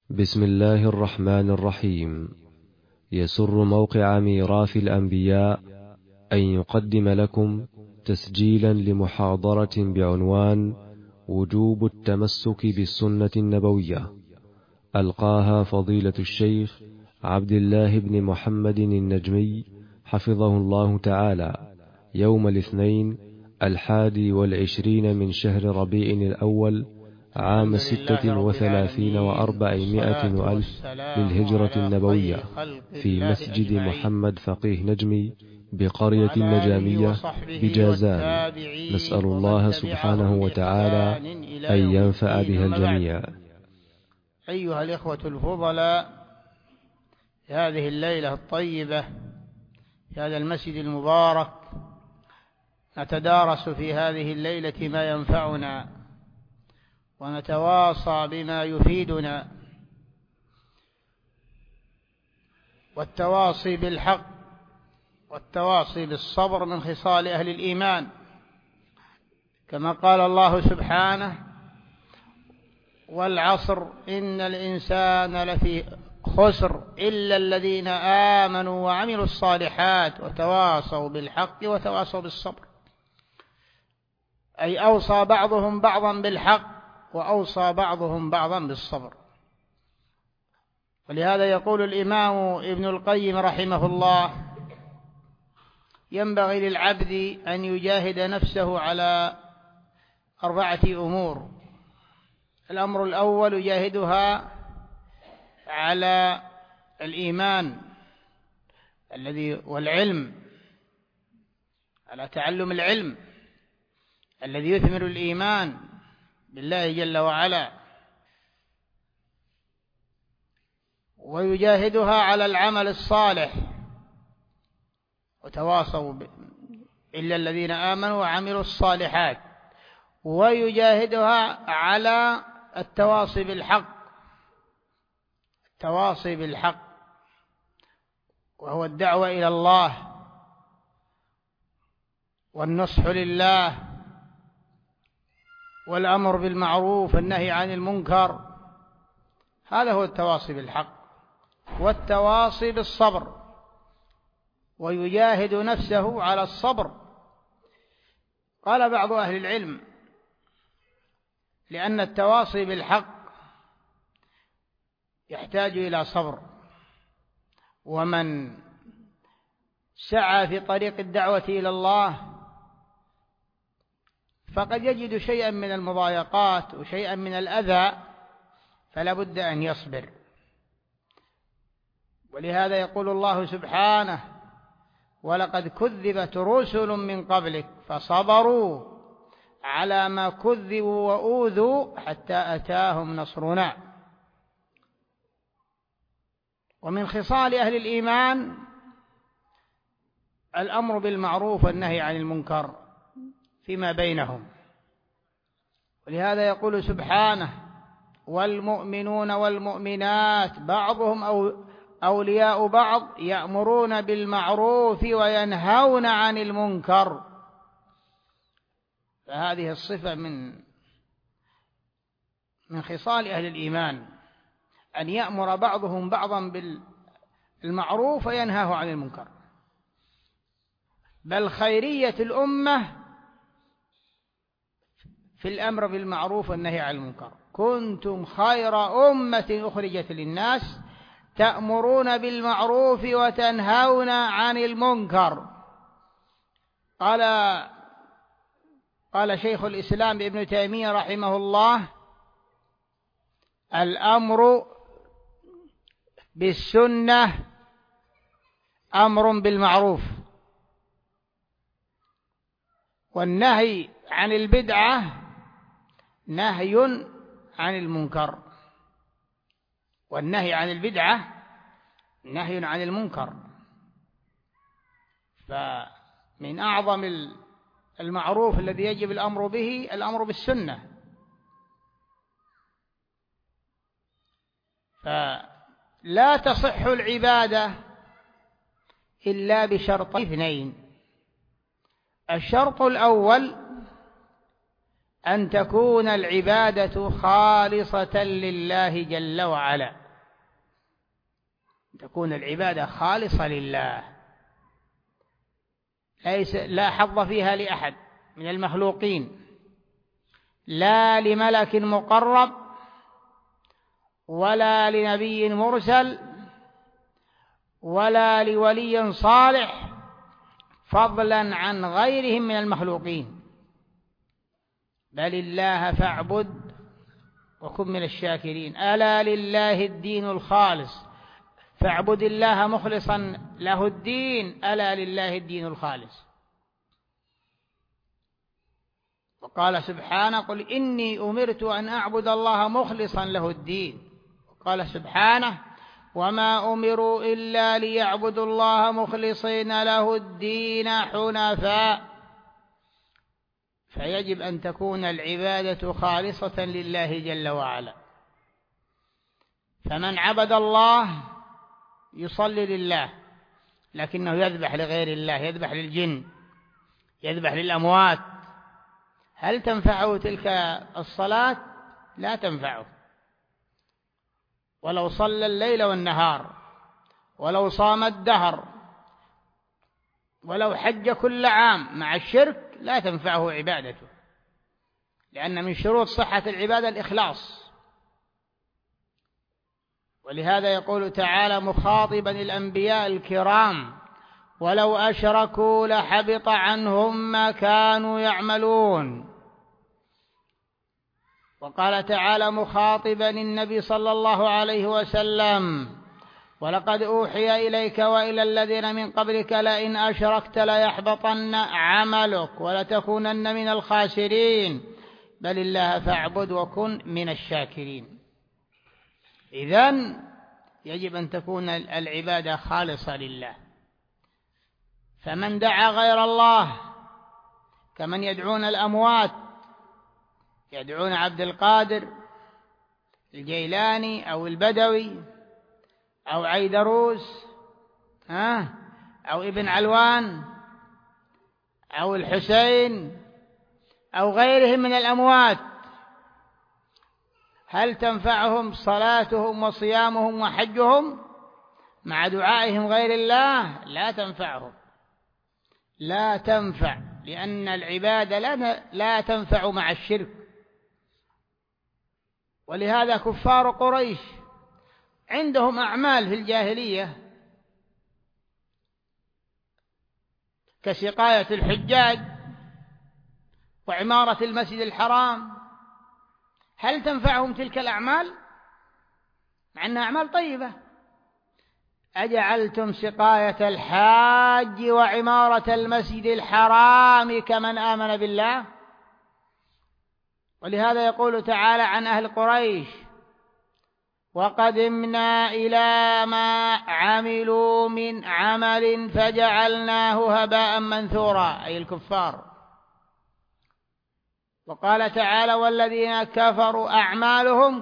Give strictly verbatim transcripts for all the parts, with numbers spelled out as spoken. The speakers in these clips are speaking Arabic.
بسم الله الرحمن الرحيم. يسر موقع ميراث الأنبياء أن يقدم لكم تسجيلا لمحاضرة بعنوان وجوب التمسك بالسنة النبوية، ألقاها فضيلة الشيخ عبد الله بن محمد النجمي حفظه الله تعالى يوم الاثنين الحادي والعشرين من شهر ربيع الأول عام ستة وثلاثين وأربعمائة وألف للهجرة النبوية في مسجد محمد فقيه نجمي بقرية النجامية بجازان. نسأل الله سبحانه وتعالى أن ينفع بها الجميع. أيها الإخوة الفضلاء، هذه الليلة الطيبة في هذا المسجد المبارك نتدارس في هذه الليلة ما ينفعنا ونتواصى بما يفيدنا، والتواصي بالحق والتواصي بالصبر من خصال أهل الإيمان، كما قال الله سبحانه: والعصر إن الإنسان لفي خسر إلا الذين آمنوا وعملوا الصالحات وتواصوا بالحق وتواصوا بالصبر، أي أوصى بعضهم بعضا بالحق وأوصى بعضهم بعضا بالصبر. ولهذا يقول الإمام ابن القيم رحمه الله: ينبغي للعبد أن يجاهد نفسه على أربعة أمور. الأمر الأول يجاهدها على الإيمان الذي والعلم، على تعلم العلم الذي يثمر الإيمان بالله جل وعلا، ويجاهدها على العمل الصالح، وتواصوا ب... إلا الذين آمنوا وعملوا الصالحات، ويجاهدها على التواصي بالحق، التواصي بالحق وهو الدعوة إلى الله والنصح لله والأمر بالمعروف والنهي عن المنكر. هذا هو التواصي بالحق والتواصي بالصبر، ويجاهد نفسه على الصبر. قال بعض أهل العلم: لأن التواصي بالحق يحتاج إلى صبر، ومن سعى في طريق الدعوة إلى الله فقد يجد شيئا من المضايقات وشيئا من الأذى، فلا بد أن يصبر. ولهذا يقول الله سبحانه: ولقد كذبت رسل من قبلك فصبروا على ما كذبوا وأوذوا حتى أتاهم نصرنا. ومن خصال أهل الإيمان الأمر بالمعروف والنهي عن المنكر فيما بينهم. ولهذا يقول سبحانه: والمؤمنون والمؤمنات بعضهم أو أولياء بعض يأمرون بالمعروف وينهون عن المنكر. فهذه الصفة من من خصال أهل الإيمان، أن يأمر بعضهم بعضا بالمعروف وينهاه عن المنكر. بل خيرية الأمة في الأمر بالمعروف والنهي عن المنكر: كنتم خير أمة أخرجت للناس تأمرون بالمعروف وتنهون عن المنكر. قال قال شيخ الإسلام ابن تيمية رحمه الله: الأمر بالسنة أمر بالمعروف، والنهي عن البدعة نهي عن المنكر. والنهي عن البدعة نهي عن المنكر. فمن أعظم المعروف الذي يجب الأمر به الأمر بالسنة. فلا تصح العبادة إلا بشرطين اثنين: الشرط الأول أن تكون العبادة خالصة لله جل وعلا، تكون العبادة خالصة لله، ليس لا حظ فيها لأحد من المخلوقين، لا لملك مقرب ولا لنبي مرسل ولا لولي صالح، فضلا عن غيرهم من المخلوقين، بل الله فاعبد وكن من الشاكرين. ألا لله الدين الخالص، فاعبد الله مخلصا له الدين، ألا لله الدين الخالص. وقال سبحانه: قل إني أمرت أن أعبد الله مخلصا له الدين. وقال سبحانه: وما أمروا إلا ليعبدوا الله مخلصين له الدين حنفاء. فيجب أن تكون العبادة خالصة لله جل وعلا. فمن عبد الله يصلي لله لكنه يذبح لغير الله، يذبح للجن، يذبح للأموات، هل تنفعه تلك الصلاة؟ لا تنفعه. ولو صلى الليل والنهار، ولو صام الدهر، ولو حج كل عام مع الشرك، لا تنفعه عبادته، لأن من شروط صحة العبادة الإخلاص. ولهذا يقول تعالى مخاطبا الأنبياء الكرام: ولو أشركوا لحبط عنهم ما كانوا يعملون. وقال تعالى مخاطبا النبي صلى الله عليه وسلم: ولقد أوحي إليك وإلى الذين من قبلك لئن أشركت ليحبطن عملك ولتكونن من الخاسرين، بل الله فاعبد وكن من الشاكرين. إذن يجب أن تكون العبادة خالصة لله. فمن دعا غير الله كمن يدعون الأموات، يدعون عبد القادر الجيلاني أو البدوي أو عيدروس أو ابن علوان أو الحسين أو غيرهم من الأموات، هل تنفعهم صلاتهم وصيامهم وحجهم مع دعائهم غير الله؟ لا تنفعهم، لا تنفع، لأن العبادة لا تنفع مع الشرك. ولهذا كفار قريش عندهم أعمال في الجاهلية كسقاية الحجاج وعمارة المسجد الحرام، هل تنفعهم تلك الأعمال؟ مع أنها أعمال طيبة. أجعلتم سقاية الحاج وعمارة المسجد الحرام كمن آمن بالله؟ ولهذا يقول تعالى عن أهل قريش: وقدمنا إلى ما عملوا من عمل فجعلناه هباء منثورا، أي الكفار. وقال تعالى: والذين كفروا أعمالهم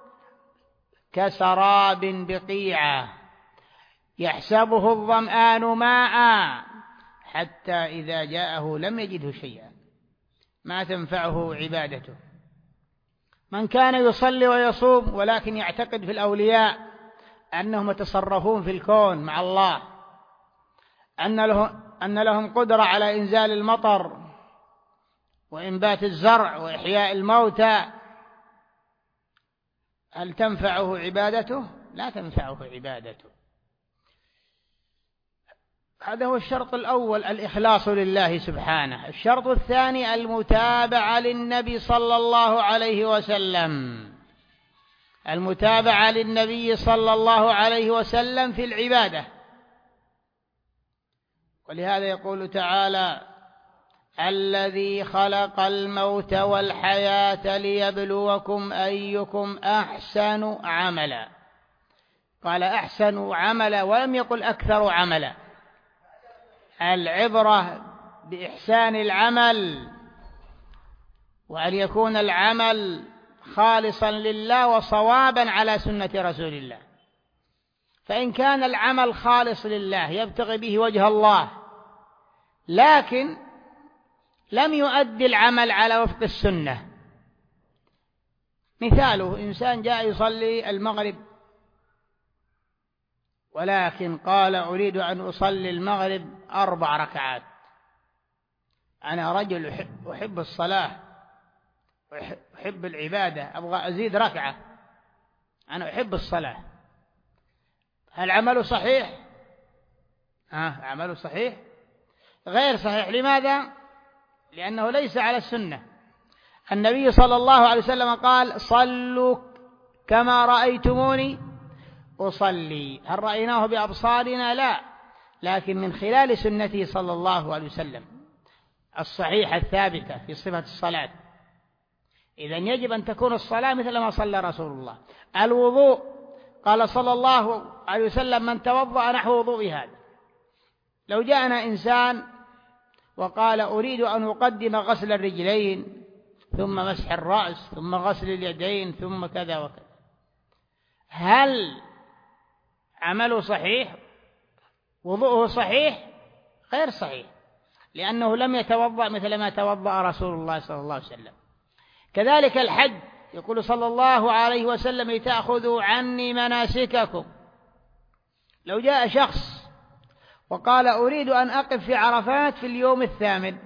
كسراب بقيعة يحسبه الظمآن ماء حتى إذا جاءه لم يجده شيئا، ما تنفعه عبادته. من كان يصلي ويصوم ولكن يعتقد في الأولياء أنهم يتصرفون في الكون مع الله، أن لهم, أن لهم قدرة على إنزال المطر وإنبات الزرع وإحياء الموتى، هل تنفعه عبادته؟ لا تنفعه عبادته. هذا هو الشرط الأول، الإخلاص لله سبحانه. الشرط الثاني المتابعة للنبي صلى الله عليه وسلم، المتابعة للنبي صلى الله عليه وسلم في العبادة. ولهذا يقول تعالى: الذي خلق الموت والحياة ليبلوكم أيكم أحسن عملا. قال أحسن عملا ولم يقل أكثر عملا. العبرة بإحسان العمل، وأن يكون العمل خالصا لله وصوابا على سنة رسول الله. فإن كان العمل خالص لله يبتغي به وجه الله، لكن لم يؤدي العمل على وفق السنة، مثاله إنسان جاء يصلي المغرب ولكن قال أريد أن أصلي المغرب أربع ركعات، أنا رجل أحب الصلاة أحب العبادة أبغى أزيد ركعة، أنا أحب الصلاة، هل عمله صحيح؟ آه عمله صحيح؟ غير صحيح. لماذا؟ لأنه ليس على السنة. النبي صلى الله عليه وسلم قال صلوا كما رأيتموني أصلي. هل رأيناه بأبصارنا؟ لا، لكن من خلال سنته صلى الله عليه وسلم الصحيحة الثابتة في صفة الصلاة. إذن يجب أن تكون الصلاة مثل ما صلى رسول الله. الوضوء قال صلى الله عليه وسلم من توضأ نحو وضوء هذا. لو جاءنا إنسان وقال أريد أن أقدم غسل الرجلين ثم مسح الرأس ثم غسل اليدين ثم كذا وكذا، هل عمله صحيح؟ وضوءه صحيح؟ غير صحيح، لأنه لم يتوضأ مثل ما توضأ رسول الله صلى الله عليه وسلم. كذلك الحج، يقول صلى الله عليه وسلم لتأخذوا عني مناسككم. لو جاء شخص وقال أريد أن أقف في عرفات في اليوم الثامن،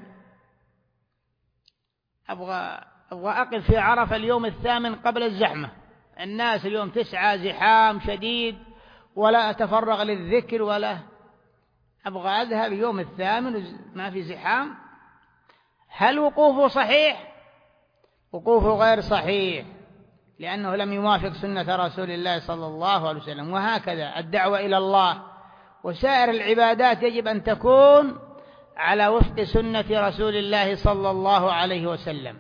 أبغى, أبغى أقف في عرفة اليوم الثامن قبل الزحمة، الناس اليوم تسعى زحام شديد ولا أتفرغ للذكر ولا أبغى أذهب يوم الثامن ما في زحام، هل وقوفه صحيح؟ وقوفه غير صحيح، لأنه لم يوافق سنة رسول الله صلى الله عليه وسلم. وهكذا الدعوة إلى الله وسائر العبادات يجب أن تكون على وفق سنة رسول الله صلى الله عليه وسلم.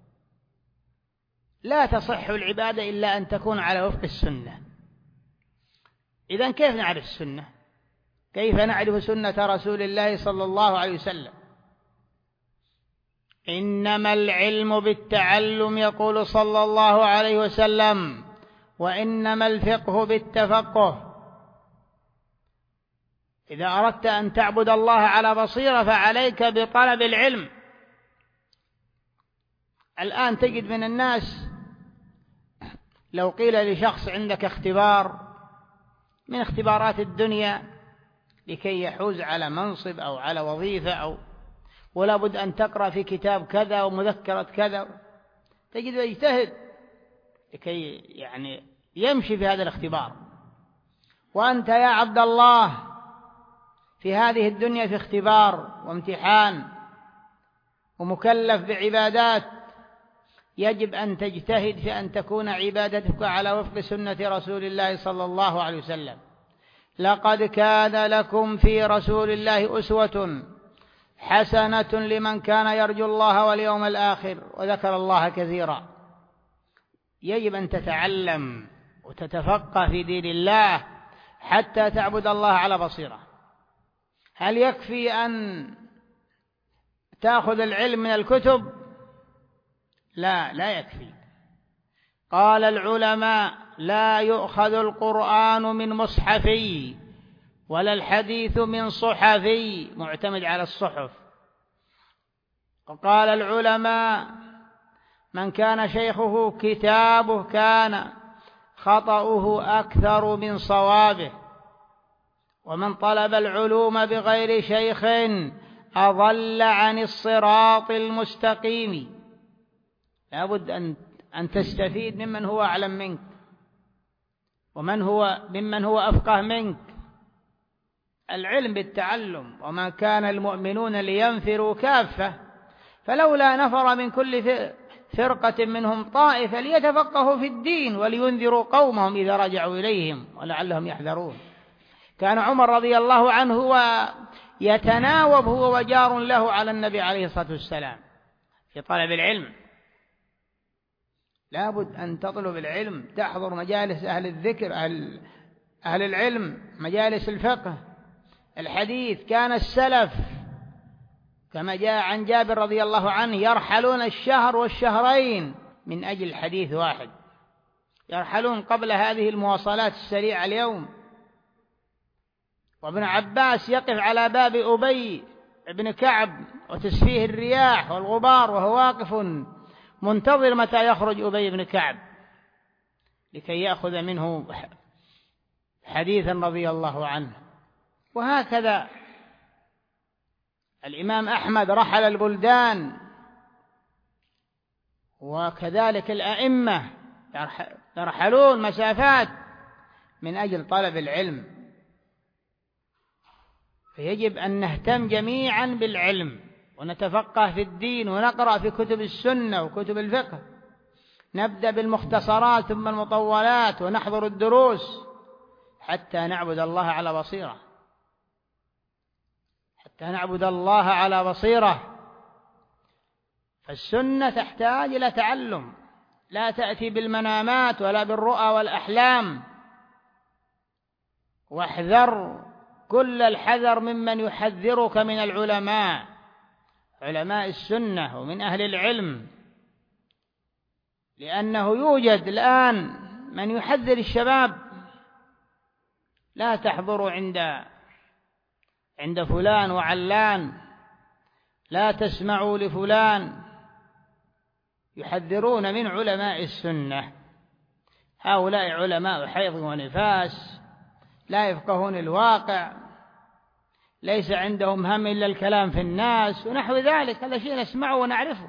لا تصح العبادة إلا أن تكون على وفق السنة. إذن كيف نعرف السنة؟ كيف نعرف سنة رسول الله صلى الله عليه وسلم؟ إنما العلم بالتعلم يقول صلى الله عليه وسلم، وإنما الفقه بالتفقه. إذا أردت أن تعبد الله على بصيرة فعليك بطلب العلم. الآن تجد من الناس لو قيل لشخص عندك اختبار من اختبارات الدنيا لكي يحوز على منصب أو على وظيفة أو ولا بد أن تقرأ في كتاب كذا ومذكرة كذا، تجد يجتهد لكي يعني يمشي في هذا الاختبار. وأنت يا عبد الله في هذه الدنيا في اختبار وامتحان ومكلف بعبادات، يجب أن تجتهد في أن تكون عبادتك على وفق سنة رسول الله صلى الله عليه وسلم. لقد كان لكم في رسول الله أسوة حسنة لمن كان يرجو الله واليوم الآخر وذكر الله كثيرا. يجب أن تتعلم وتتفقه في دين الله حتى تعبد الله على بصيرة. هل يكفي أن تأخذ العلم من الكتب؟ لا، لا يكفي. قال العلماء لا يؤخذ القرآن من مصحفي ولا الحديث من صحفي، معتمد على الصحف. وقال العلماء من كان شيخه كتابه كان خطأه أكثر من صوابه، ومن طلب العلوم بغير شيخ أضل عن الصراط المستقيم. لابد أن أن تستفيد ممن هو أعلم منك ومن هو ممن هو أفقه منك. العلم بالتعلم. وما كان المؤمنون لينفروا كافة فلولا نفر من كل فرقة منهم طائفة ليتفقهوا في الدين ولينذروا قومهم إذا رجعوا إليهم ولعلهم يحذرون. كان عمر رضي الله عنه يتناوب هو وجار له على النبي عليه الصلاة والسلام في طلب العلم. لابد أن تطلب العلم، تحضر مجالس أهل الذكر أهل, أهل العلم، مجالس الفقه الحديث. كان السلف كما جاء عن جابر رضي الله عنه يرحلون الشهر والشهرين من أجل حديث واحد، يرحلون قبل هذه المواصلات السريعة اليوم. وابن عباس يقف على باب أبي بن كعب وتسفيه الرياح والغبار وهو واقف منتظر متى يخرج أبي بن كعب لكي يأخذ منه حديثا رضي الله عنه. وهكذا الإمام أحمد رحل البلدان، وكذلك الأئمة يرحلون مسافات من أجل طلب العلم. فيجب أن نهتم جميعا بالعلم ونتفقه في الدين ونقرأ في كتب السنة وكتب الفقه، نبدأ بالمختصرات ثم المطولات ونحضر الدروس حتى نعبد الله على بصيرة، حتى نعبد الله على بصيرة. فالسنة تحتاج إلى تعلم، لا تأتي بالمنامات ولا بالرؤى والأحلام. واحذر كل الحذر ممن يحذرك من العلماء، علماء السنة ومن أهل العلم، لأنه يوجد الآن من يحذر الشباب: لا تحضروا عند عند فلان وعلان، لا تسمعوا لفلان. يحذرون من علماء السنة. هؤلاء علماء حيض ونفاس، لا يفقهون الواقع، ليس عندهم هم إلا الكلام في الناس ونحو ذلك. هذا شيء نسمعه ونعرفه،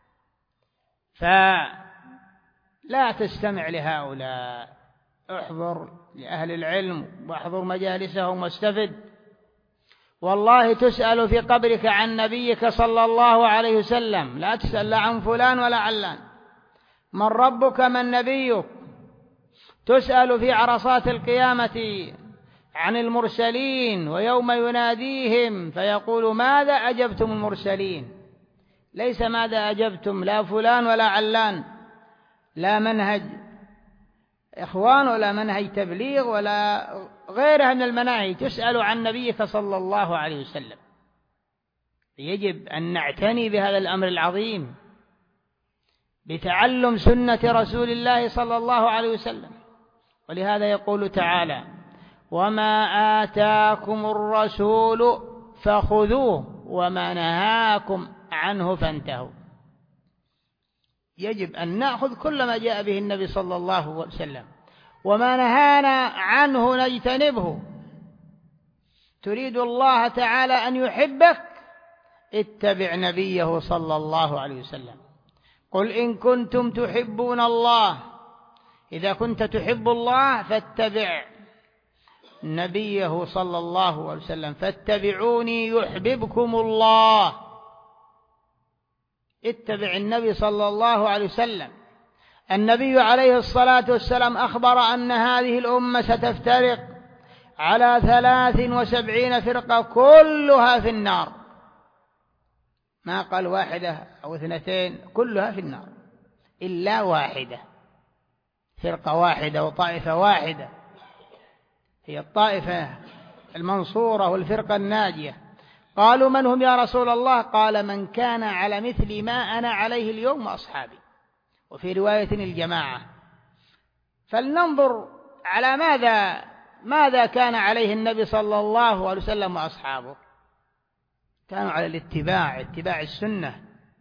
فلا تستمع لهؤلاء. احضر لأهل العلم واحضر مجالسهم واستفد. والله تسأل في قبرك عن نبيك صلى الله عليه وسلم، لا تسأل لا عن فلان ولا علان. من ربك من نبيك؟ تسأل في عرصات القيامة عن المرسلين، ويوم يناديهم فيقول: ماذا أجبتم المرسلين؟ ليس ماذا أجبتم لا فلان ولا علان، لا منهج إخوان ولا منهج تبليغ ولا غيرها من المناهج. تسأل عن نبيك صلى الله عليه وسلم. يجب أن نعتني بهذا الأمر العظيم، بتعلم سنة رسول الله صلى الله عليه وسلم. ولهذا يقول تعالى: وما آتاكم الرسول فخذوه وما نهاكم عنه فانتهوا. يجب أن نأخذ كل ما جاء به النبي صلى الله عليه وسلم، وما نهانا عنه نجتنبه. تريد الله تعالى أن يحبك؟ اتبع نبيه صلى الله عليه وسلم. قل إن كنتم تحبون الله، إذا كنت تحب الله فاتبع نبيه صلى الله عليه وسلم. فاتبعوني يحببكم الله. اتبع النبي صلى الله عليه وسلم. النبي عليه الصلاة والسلام أخبر أن هذه الأمة ستفترق على ثلاث وسبعين فرقة كلها في النار، ما قال واحدة أو اثنتين، كلها في النار إلا واحدة، فرقة واحدة وطائفة واحدة، هي الطائفة المنصورة والفرقة الناجية. قالوا: من هم يا رسول الله؟ قال: من كان على مثل ما أنا عليه اليوم وأصحابي. وفي رواية الجماعة. فلننظر على ماذا ماذا كان عليه النبي صلى الله عليه وسلم وأصحابه. كانوا على الاتباع، اتباع السنة،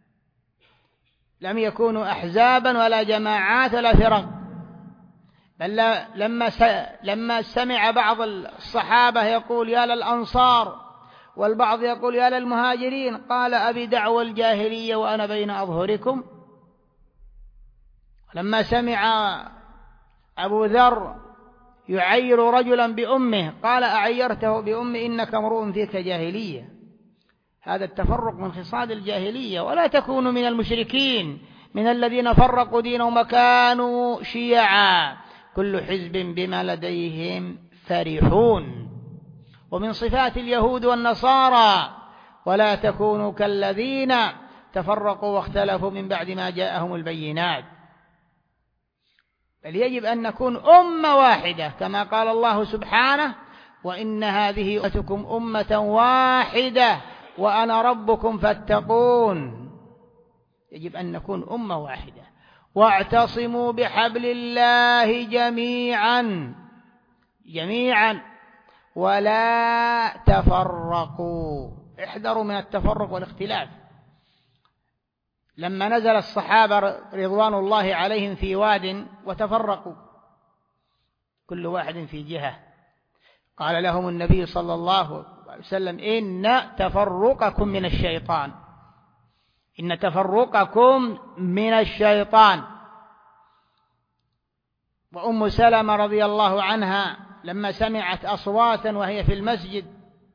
لم يكونوا أحزابا ولا جماعات ولا فرق. بل لما لما سمع بعض الصحابة يقول: يا للأنصار، والبعض يقول: يا للمهاجرين، قال: أبي دعوى الجاهلية وأنا بين أظهركم. لما سمع أبو ذر يعير رجلا بأمه قال: أعيرته بأمه إنك امرؤ فيك جاهلية. هذا التفرق من خصال الجاهلية. ولا تكونوا من المشركين من الذين فرقوا دينهم وكانوا شيعا كل حزب بما لديهم فرحون. ومن صفات اليهود والنصارى: ولا تكونوا كالذين تفرقوا واختلفوا من بعد ما جاءهم البينات. بل يجب أن نكون أمة واحدة، كما قال الله سبحانه: وإن هذه أمتكم أمة واحدة وأنا ربكم فاتقون. يجب أن نكون أمة واحدة. واعتصموا بحبل الله جميعا جميعا ولا تفرقوا. احذروا من التفرق والاختلاف. لما نزل الصحابة رضوان الله عليهم في واد وتفرقوا كل واحد في جهة. قال لهم النبي صلى الله عليه وسلم: إن تفرقكم من الشيطان، إن تفرقكم من الشيطان. وأم سلمة رضي الله عنها لما سمعت أصواتا وهي في المسجد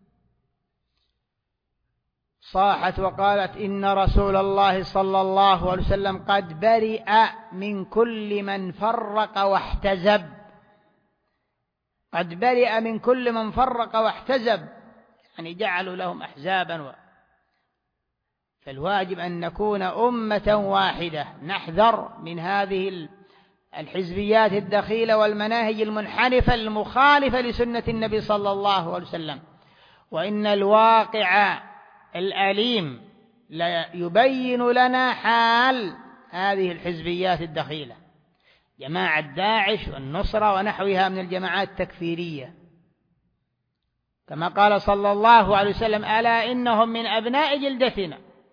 صاحت وقالت: إن رسول الله صلى الله عليه وسلم قد برئ من كل من فرق واحتزب، قد برئ من كل من فرق واحتزب، يعني جعلوا لهم أحزابا و... فالواجب أن نكون أمة واحدة، نحذر من هذه الحزبيات الدخيلة والمناهج المنحرفة المخالفة لسنة النبي صلى الله عليه وسلم. وإن الواقع الأليم لا يبين لنا حال هذه الحزبيات الدخيلة، جماعة داعش والنصرة ونحوها من الجماعات التكفيرية، كما قال صلى الله عليه وسلم: ألا إنهم من أبناء جلدتنا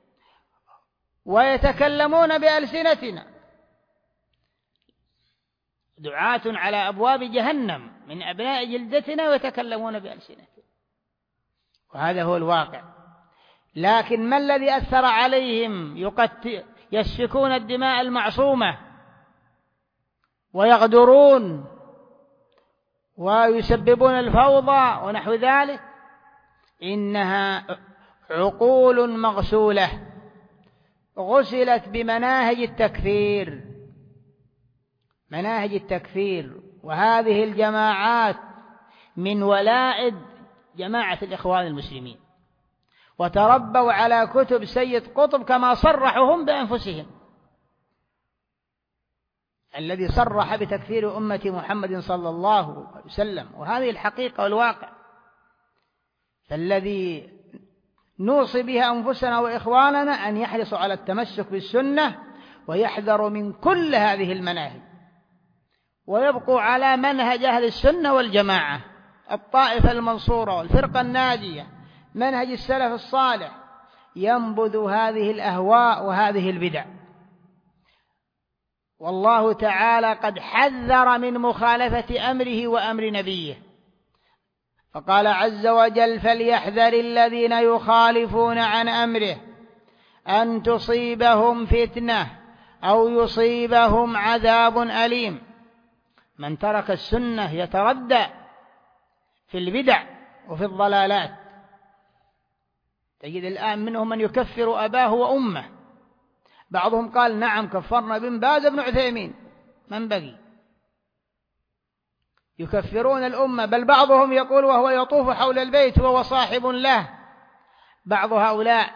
ويتكلمون بألسنتنا، دعاة على أبواب جهنم من أبناء جلدتنا ويتكلمون بألسنتنا. وهذا هو الواقع. لكن ما الذي أثر عليهم؟ يقتل يسفكون الدماء المعصومة ويغدرون ويسببون الفوضى ونحو ذلك. إنها عقول مغسولة غسلت بمناهج التكفير، مناهج التكفير. وهذه الجماعات من ولائد جماعة الإخوان المسلمين، وتربوا على كتب سيد قطب كما صرحوا هم بأنفسهم، الذي صرح بتكفير أمة محمد صلى الله عليه وسلم. وهذه الحقيقة والواقع، فالذي نوصي بها أنفسنا وإخواننا أن يحرصوا على التمسك بالسنة ويحذروا من كل هذه المناهج، ويبقوا على منهج أهل السنة والجماعة، الطائفة المنصورة والفرقة الناجية، منهج السلف الصالح، ينبذ هذه الأهواء وهذه البدع. والله تعالى قد حذر من مخالفة أمره وأمر نبيه، فقال عز وجل: فليحذر الذين يخالفون عن أمره أن تصيبهم فتنة أو يصيبهم عذاب أليم. من ترك السنة يتردى في البدع وفي الضلالات. تجد الآن منهم من يكفر أباه وأمه، بعضهم قال: نعم كفرنا بن باز بن عثيمين، من بقي؟ يكفرون الأمة، بل بعضهم يقول وهو يطوف حول البيت وهو صاحب له. بعض هؤلاء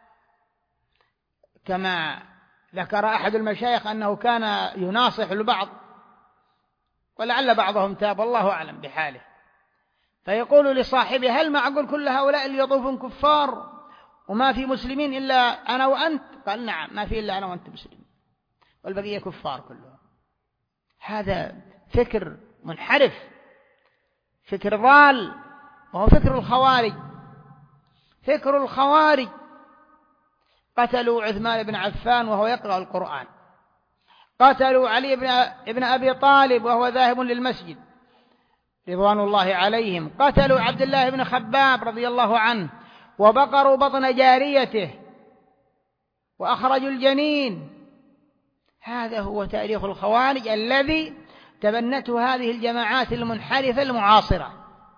كما ذكر أحد المشايخ أنه كان يناصح البعض، ولعل بعضهم تاب، الله أعلم بحاله، فيقول لصاحبه: هل معقول كل هؤلاء اللي يطوفون كفار وما في مسلمين إلا أنا وأنت؟ قال: نعم، ما في إلا أنا وأنت مسلمين، والبقية كفار كلهم. هذا فكر منحرف، فكر ضال، وهو فكر الخوارج. فكر الخوارج قتلوا عثمان بن عفان وهو يقرأ القرآن، قتلوا علي بن أبي طالب وهو ذاهب للمسجد رضوان الله عليهم، قتلوا عبد الله بن خباب رضي الله عنه وبقروا بطن جاريته وأخرجوا الجنين. هذا هو تاريخ الخوارج الذي تبنته هذه الجماعات المنحرفة المعاصرة.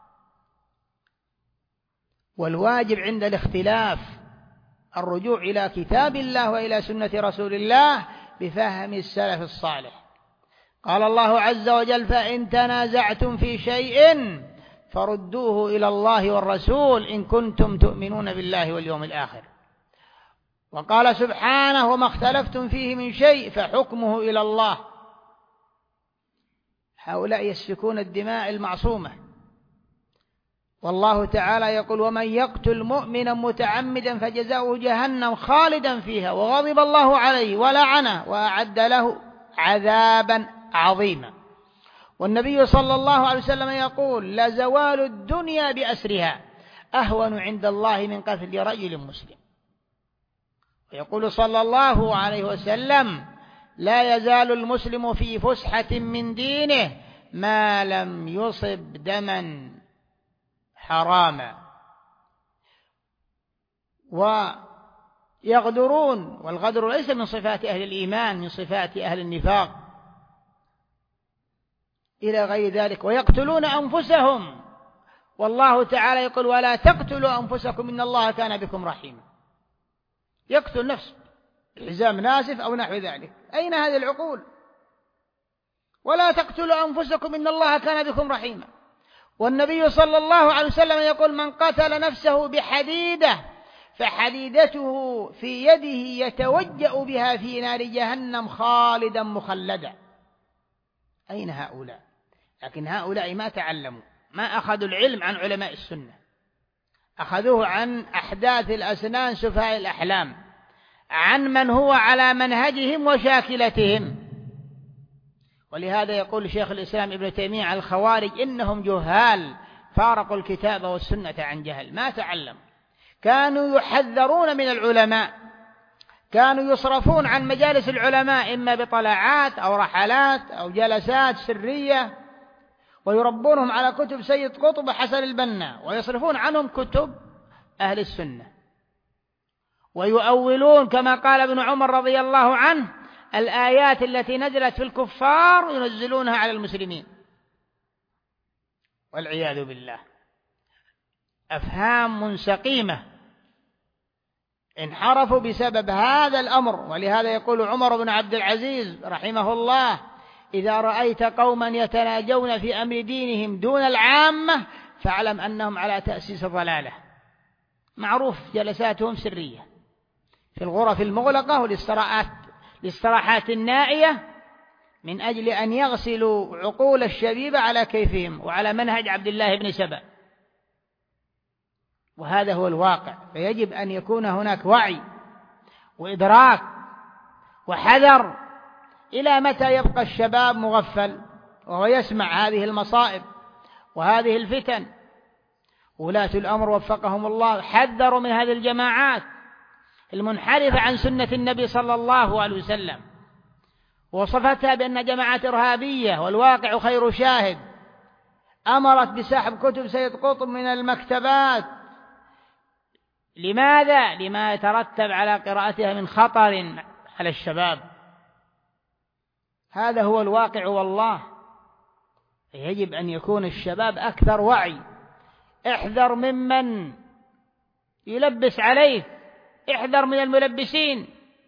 والواجب عند الاختلاف الرجوع إلى كتاب الله وإلى سنة رسول الله بفهم السلف الصالح. قال الله عز وجل: فإن تنازعتم في شيء فردوه إلى الله والرسول إن كنتم تؤمنون بالله واليوم الآخر. وقال سبحانه: وما اختلفتم فيه من شيء فحكمه إلى الله. هؤلاء يسفكون الدماء المعصومة، والله تعالى يقول: ومن يقتل مؤمنا متعمدا فجزاؤه جهنم خالدا فيها وغضب الله عليه ولعنه وأعد له عذابا عظيما. والنبي صلى الله عليه وسلم يقول: لزوال الدنيا بأسرها أهون عند الله من قتل رجل مسلم. ويقول صلى الله عليه وسلم: لا يزال المسلم في فسحة من دينه ما لم يصب دما حراما. ويغدرون، والغدر ليس من صفات أهل الإيمان، من صفات أهل النفاق إلى غير ذلك. ويقتلون أنفسهم، والله تعالى يقول ولا تقتلوا أنفسكم إن الله كان بكم رحيما. يقتل نفسه حزام ناسف أو نحو ذلك. أين هذه العقول؟ ولا تقتلوا أنفسكم إن الله كان بكم رحيما. والنبي صلى الله عليه وسلم يقول من قتل نفسه بحديدة فحديدته في يده يتوجأ بها في نار جهنم خالدا مخلدا. أين هؤلاء؟ لكن هؤلاء ما تعلموا، ما أخذوا العلم عن علماء السنة، أخذوه عن أحداث الأسنان سفهاء الأحلام، عن من هو على منهجهم وشاكلتهم. ولهذا يقول شيخ الإسلام ابن تيمية على الخوارج إنهم جهال فارقوا الكتاب والسنة عن جهل، ما تعلموا. كانوا يحذرون من العلماء، كانوا يصرفون عن مجالس العلماء إما بطلعات أو رحلات أو جلسات سرية، ويربونهم على كتب سيد قطب وحسن البنا، ويصرفون عنهم كتب أهل السنة، ويؤولون كما قال ابن عمر رضي الله عنه الآيات التي نزلت في الكفار ينزلونها على المسلمين، والعياذ بالله. أفهام سقيمة انحرفوا بسبب هذا الأمر. ولهذا يقول عمر بن عبد العزيز رحمه الله إذا رأيت قوما يتناجون في أمر دينهم دون العامة فاعلم أنهم على تأسيس ضلالة. معروف جلساتهم سرية في الغرف المغلقة والاستراحات الاستراحات النائية من أجل أن يغسلوا عقول الشبيبة على كيفهم وعلى منهج عبد الله بن سبأ. وهذا هو الواقع. فيجب أن يكون هناك وعي وإدراك وحذر. إلى متى يبقى الشباب مغفل وهو يسمع هذه المصائب وهذه الفتن؟ ولاة الأمر وفقهم الله حذروا من هذه الجماعات المنحرفة عن سنة النبي صلى الله عليه وسلم، وصفتها بأن جماعات إرهابية، والواقع خير شاهد. أمرت بسحب كتب سيد قطب من المكتبات. لماذا؟ لما يترتب على قراءتها من خطر على الشباب. هذا هو الواقع والله. يجب أن يكون الشباب أكثر وعي. احذر ممن يلبس عليه، احذر من الملبسين.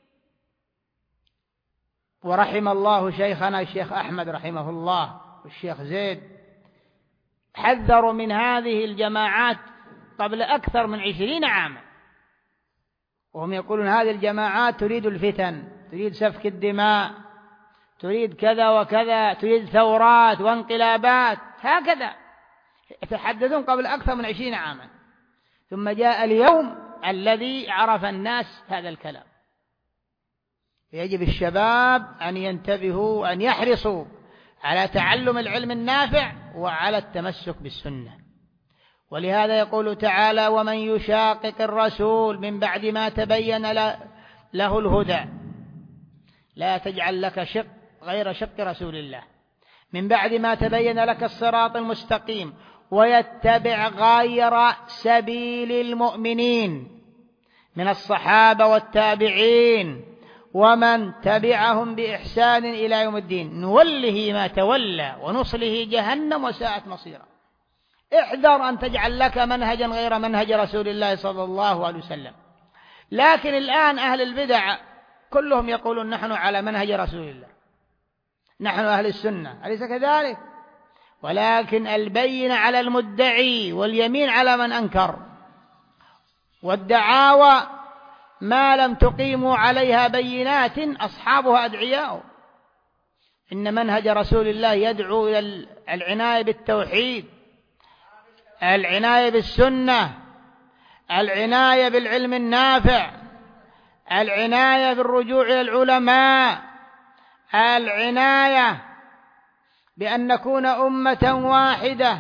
ورحم الله شيخنا الشيخ أحمد رحمه الله والشيخ زيد، حذروا من هذه الجماعات قبل أكثر من عشرين عاما، وهم يقولون هذه الجماعات تريد الفتن، تريد سفك الدماء، تريد كذا وكذا، تريد ثورات وانقلابات، هكذا يتحدثون قبل أكثر من عشرين عاما. ثم جاء اليوم الذي عرف الناس هذا الكلام. يجب الشباب أن ينتبهوا وأن يحرصوا على تعلم العلم النافع وعلى التمسك بالسنة. ولهذا يقول تعالى ومن يشاقق الرسول من بعد ما تبين له الهدى لا تجعل لك شق غير شق رسول الله، من بعد ما تبين لك الصراط المستقيم ويتبع غير سبيل المؤمنين من الصحابة والتابعين ومن تبعهم بإحسان إلى يوم الدين نوله ما تولى ونصله جهنم وساءت مصيرا. احذر أن تجعل لك منهجا غير منهج رسول الله صلى الله عليه وسلم. لكن الآن أهل البدع كلهم يقولون نحن على منهج رسول الله، نحن أهل السنة، أليس كذلك؟ ولكن البين على المدعي واليمين على من أنكر، والدعاوى ما لم تقيموا عليها بينات أصحابها أدعياء. إن منهج رسول الله يدعو إلى العناية بالتوحيد، العناية بالسنة، العناية بالعلم النافع، العناية بالرجوع إلى العلماء، العناية بأن نكون أمة واحدة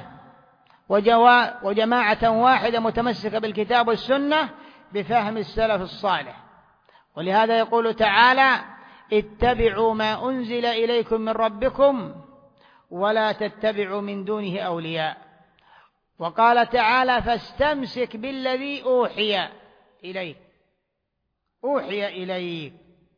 وجماعة واحدة متمسكة بالكتاب والسنة بفهم السلف الصالح. ولهذا يقول تعالى اتبعوا ما أنزل إليكم من ربكم ولا تتبعوا من دونه أولياء. وقال تعالى فاستمسك بالذي أوحي إليك أوحي إليك.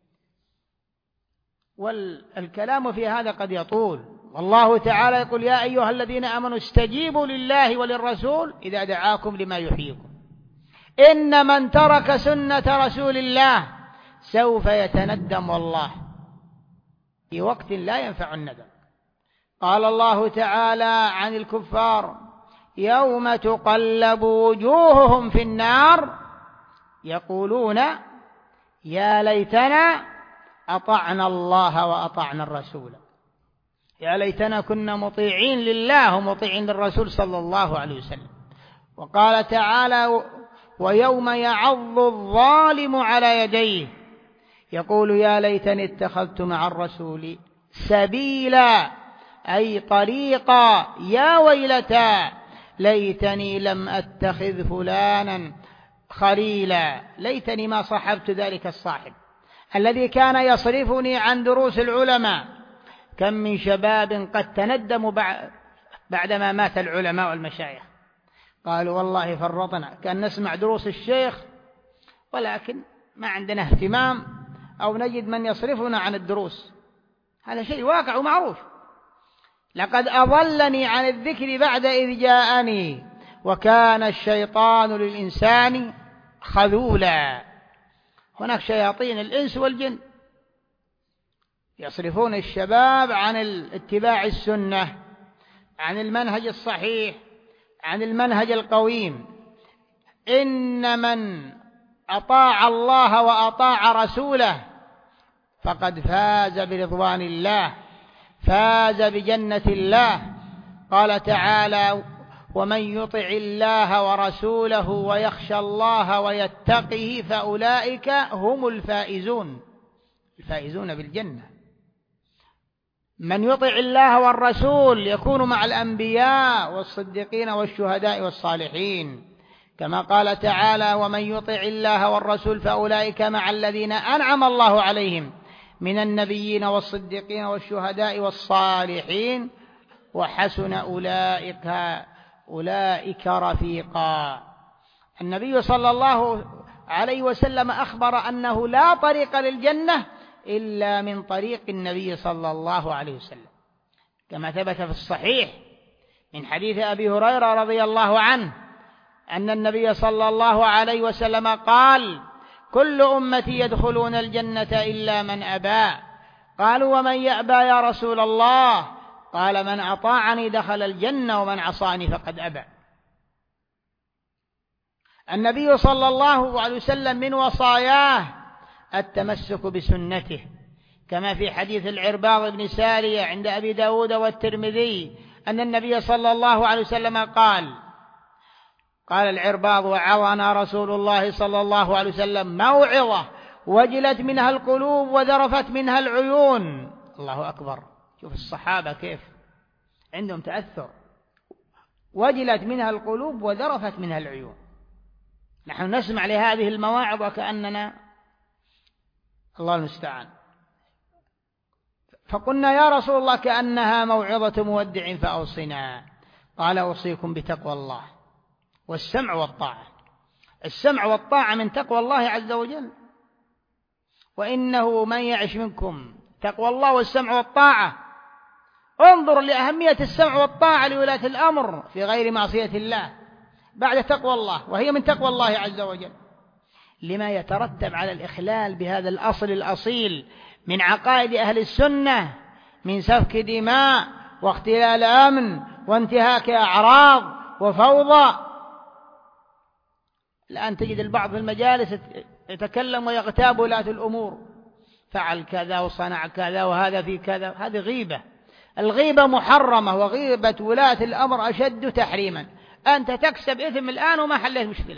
والكلام في هذا قد يطول، والله تعالى يقول يا أيها الذين آمنوا استجيبوا لله وللرسول إذا دعاكم لما يحييكم. إن من ترك سنة رسول الله سوف يتندم والله في وقت لا ينفع الندم. قال الله تعالى عن الكفار يوم تقلب وجوههم في النار يقولون يا ليتنا أطعنا الله وأطعنا الرسول، يا ليتنا كنا مطيعين لله ومطيعين للرسول صلى الله عليه وسلم. وقال تعالى ويوم يعض الظالم على يديه يقول يا ليتني اتخذت مع الرسول سبيلا أي طريقا، يا ويلتى ليتني لم أتخذ فلانا خليلا، ليتني ما صحبت ذلك الصاحب الذي كان يصرفني عن دروس العلماء. كم من شباب قد تندموا بعدما مات العلماء والمشايخ، قالوا والله فرطنا، كان نسمع دروس الشيخ ولكن ما عندنا اهتمام أو نجد من يصرفنا عن الدروس. هذا شيء واقع ومعروف. لقد أضلني عن الذكر بعد إذ جاءني وكان الشيطان للإنسان خذولا. هناك شياطين الإنس والجن يصرفون الشباب عن اتباع السنة، عن المنهج الصحيح، عن المنهج القويم. إن من أطاع الله وأطاع رسوله فقد فاز برضوان الله، فاز بجنة الله. قال تعالى ومن يطع الله ورسوله ويخشى الله ويتقه فأولئك هم الفائزون، الفائزون بالجنة. من يطع الله والرسول يكون مع الأنبياء والصديقين والشهداء والصالحين، كما قال تعالى ومن يطع الله والرسول فأولئك مع الذين أنعم الله عليهم من النبيين والصديقين والشهداء والصالحين وحسن أولئك أولئك رفيقا. النبي صلى الله عليه وسلم أخبر أنه لا طريق للجنة إلا من طريق النبي صلى الله عليه وسلم، كما ثبت في الصحيح من حديث أبي هريرة رضي الله عنه أن النبي صلى الله عليه وسلم قال كل أمتي يدخلون الجنة إلا من أبى. قالوا ومن يأبى يا رسول الله؟ قال من أطاعني دخل الجنة ومن عصاني فقد أبى. النبي صلى الله عليه وسلم من وصاياه التمسك بسنته، كما في حديث العرباض بن سارية عند أبي داود والترمذي أن النبي صلى الله عليه وسلم قال قال العرباض وعظنا رسول الله صلى الله عليه وسلم موعظة وجلت منها القلوب وذرفت منها العيون. الله أكبر، شوف الصحابة كيف عندهم تأثر، وجلت منها القلوب وذرفت منها العيون. نحن نسمع لهذه المواعظ وكأننا الله المستعان. فقلنا يا رسول الله كأنها موعظة مودع فأوصنا. قال أوصيكم بتقوى الله والسمع والطاعة. السمع والطاعة من تقوى الله عز وجل، وإنه من يعش منكم تقوى الله والسمع والطاعة. انظر لأهمية السمع والطاعة لولاة الأمر في غير معصية الله بعد تقوى الله، وهي من تقوى الله عز وجل، لما يترتب على الإخلال بهذا الأصل الأصيل من عقائد أهل السنة من سفك دماء واختلال أمن وانتهاك أعراض وفوضى. الآن تجد البعض في المجالس يتكلم ويغتاب ولاة الأمور، فعل كذا وصنع كذا وهذا في كذا. هذه غيبة، الغيبة محرمة، وغيبة ولاة الأمر أشد تحريما. أنت تكسب إثم الآن وما حليت مشكلة.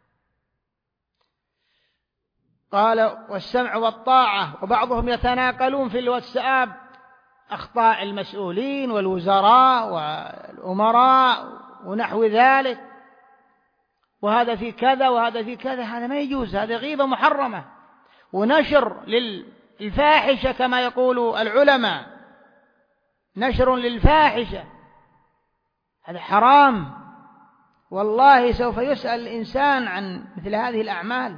قال والسمع والطاعة. وبعضهم يتناقلون في الواتساب أخطاء المسؤولين والوزراء والأمراء ونحو ذلك، وهذا في كذا وهذا في كذا. هذا ما يجوز، هذا غيبة محرمة ونشر للفاحشة كما يقول العلماء. نشر للفاحشة، هذا حرام، والله سوف يسأل الإنسان عن مثل هذه الأعمال.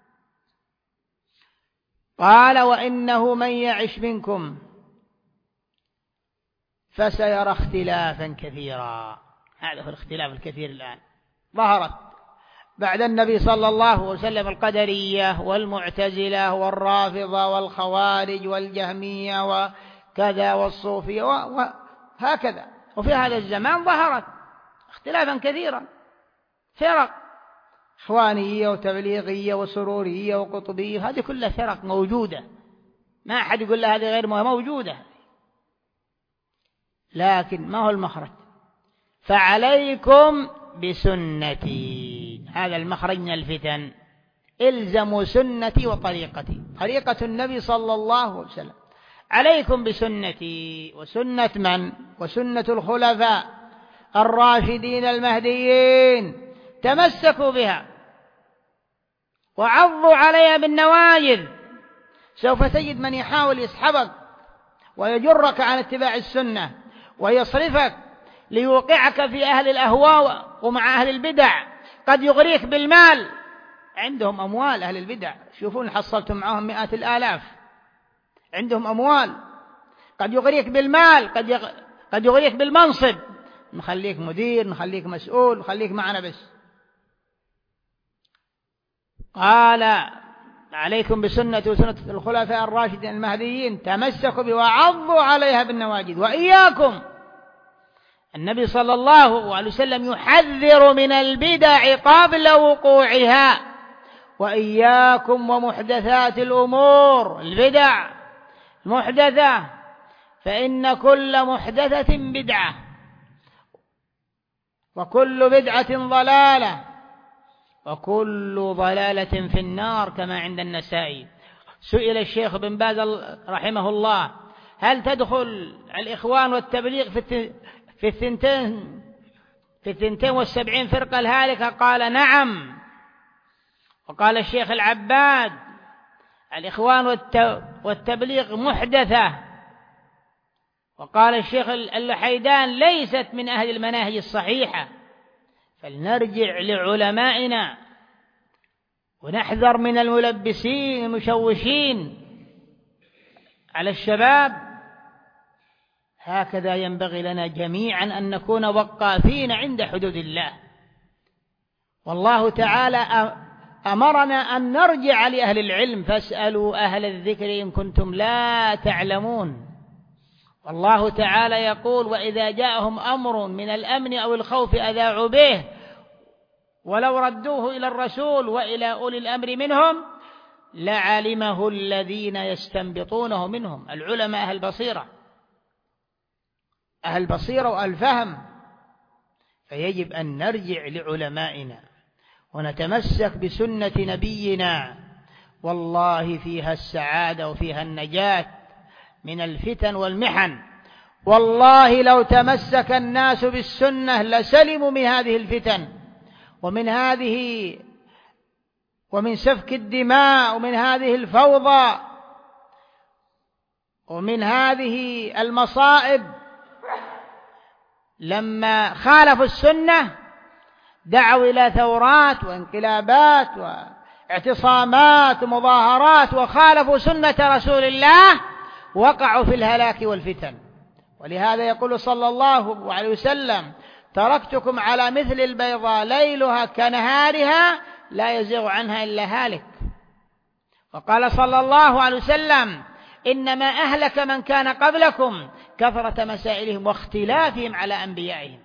قال وإنه من يعش منكم فسيرى اختلافا كثيرا. هذا هو الاختلاف الكثير الآن ظهرت بعد النبي صلى الله عليه وسلم، القدرية والمعتزلة والرافضة والخوارج والجهمية وكذا والصوفية وهكذا. وفي هذا الزمان ظهرت اختلافا كثيرا، فرق إخوانية وتبليغية وسرورية وقطبية، هذه كلها فرق موجودة، ما أحد يقول لها هذه غير موجودة. لكن ما هو المخرج؟ فعليكم بسنتي، هذا المخرج من الفتن، الزموا سنتي وطريقتي، طريقة النبي صلى الله عليه وسلم. عليكم بسنتي وسنة من؟ وسنة الخلفاء الراشدين المهديين، تمسكوا بها وعضوا عليها بالنواجذ. سوف تجد من يحاول يسحبك ويجرك عن اتباع السنة ويصرفك ليوقعك في أهل الأهواء ومع أهل البدع، قد يغريك بالمال، عندهم أموال أهل البدع، شوفون حصلتم معهم مئات الآلاف، عندهم أموال، قد يغريك بالمال، قد يغ... قد يغريك بالمنصب، نخليك مدير، نخليك مسؤول، نخليك معنا بس. قال عليكم بسنة وسنة الخلفاء الراشدين المهديين، تمسكوا بها وعضوا عليها بالنواجذ، وإياكم. النبي صلى الله عليه وسلم يحذر من البدع قبل وقوعها، وإياكم ومحدثات الأمور، البدع محدثة، فإن كل محدثة بدعة وكل بدعة ضلالة وكل ضلالة في النار، كما عند النسائي. سئل الشيخ بن باز رحمه الله هل تدخل الإخوان والتبليغ في في الثنتين في الثنتين والسبعين فرقة الهالكة؟ قال نعم. وقال الشيخ العباد الإخوان والتبليغ محدثة. وقال الشيخ اللحيدان ليست من أهل المناهج الصحيحة. فلنرجع لعلمائنا ونحذر من الملبسين المشوشين على الشباب. هكذا ينبغي لنا جميعا أن نكون وقافين عند حدود الله. والله تعالى أمرنا أن نرجع لأهل العلم، فاسألوا أهل الذكر إن كنتم لا تعلمون. والله تعالى يقول وإذا جاءهم أمر من الأمن أو الخوف أذاعوا به ولو ردوه إلى الرسول وإلى أولي الأمر منهم لعلمه الذين يستنبطونه منهم، العلماء أهل البصيرة، أهل البصيرة والفهم. فيجب أن نرجع لعلمائنا ونتمسك بسنة نبينا، والله فيها السعادة وفيها النجاة من الفتن والمحن. والله لو تمسك الناس بالسنة لسلموا من هذه الفتن ومن هذه ومن سفك الدماء ومن هذه الفوضى ومن هذه المصائب. لما خالفوا السنة دعوا إلى ثورات وانقلابات واعتصامات ومظاهرات وخالفوا سنة رسول الله، وقعوا في الهلاك والفتن. ولهذا يقول صلى الله عليه وسلم تركتكم على مثل البيضاء ليلها كنهارها لا يزيغ عنها إلا هالك. وقال صلى الله عليه وسلم إنما أهلك من كان قبلكم كثرة مسائلهم واختلافهم على أنبيائهم.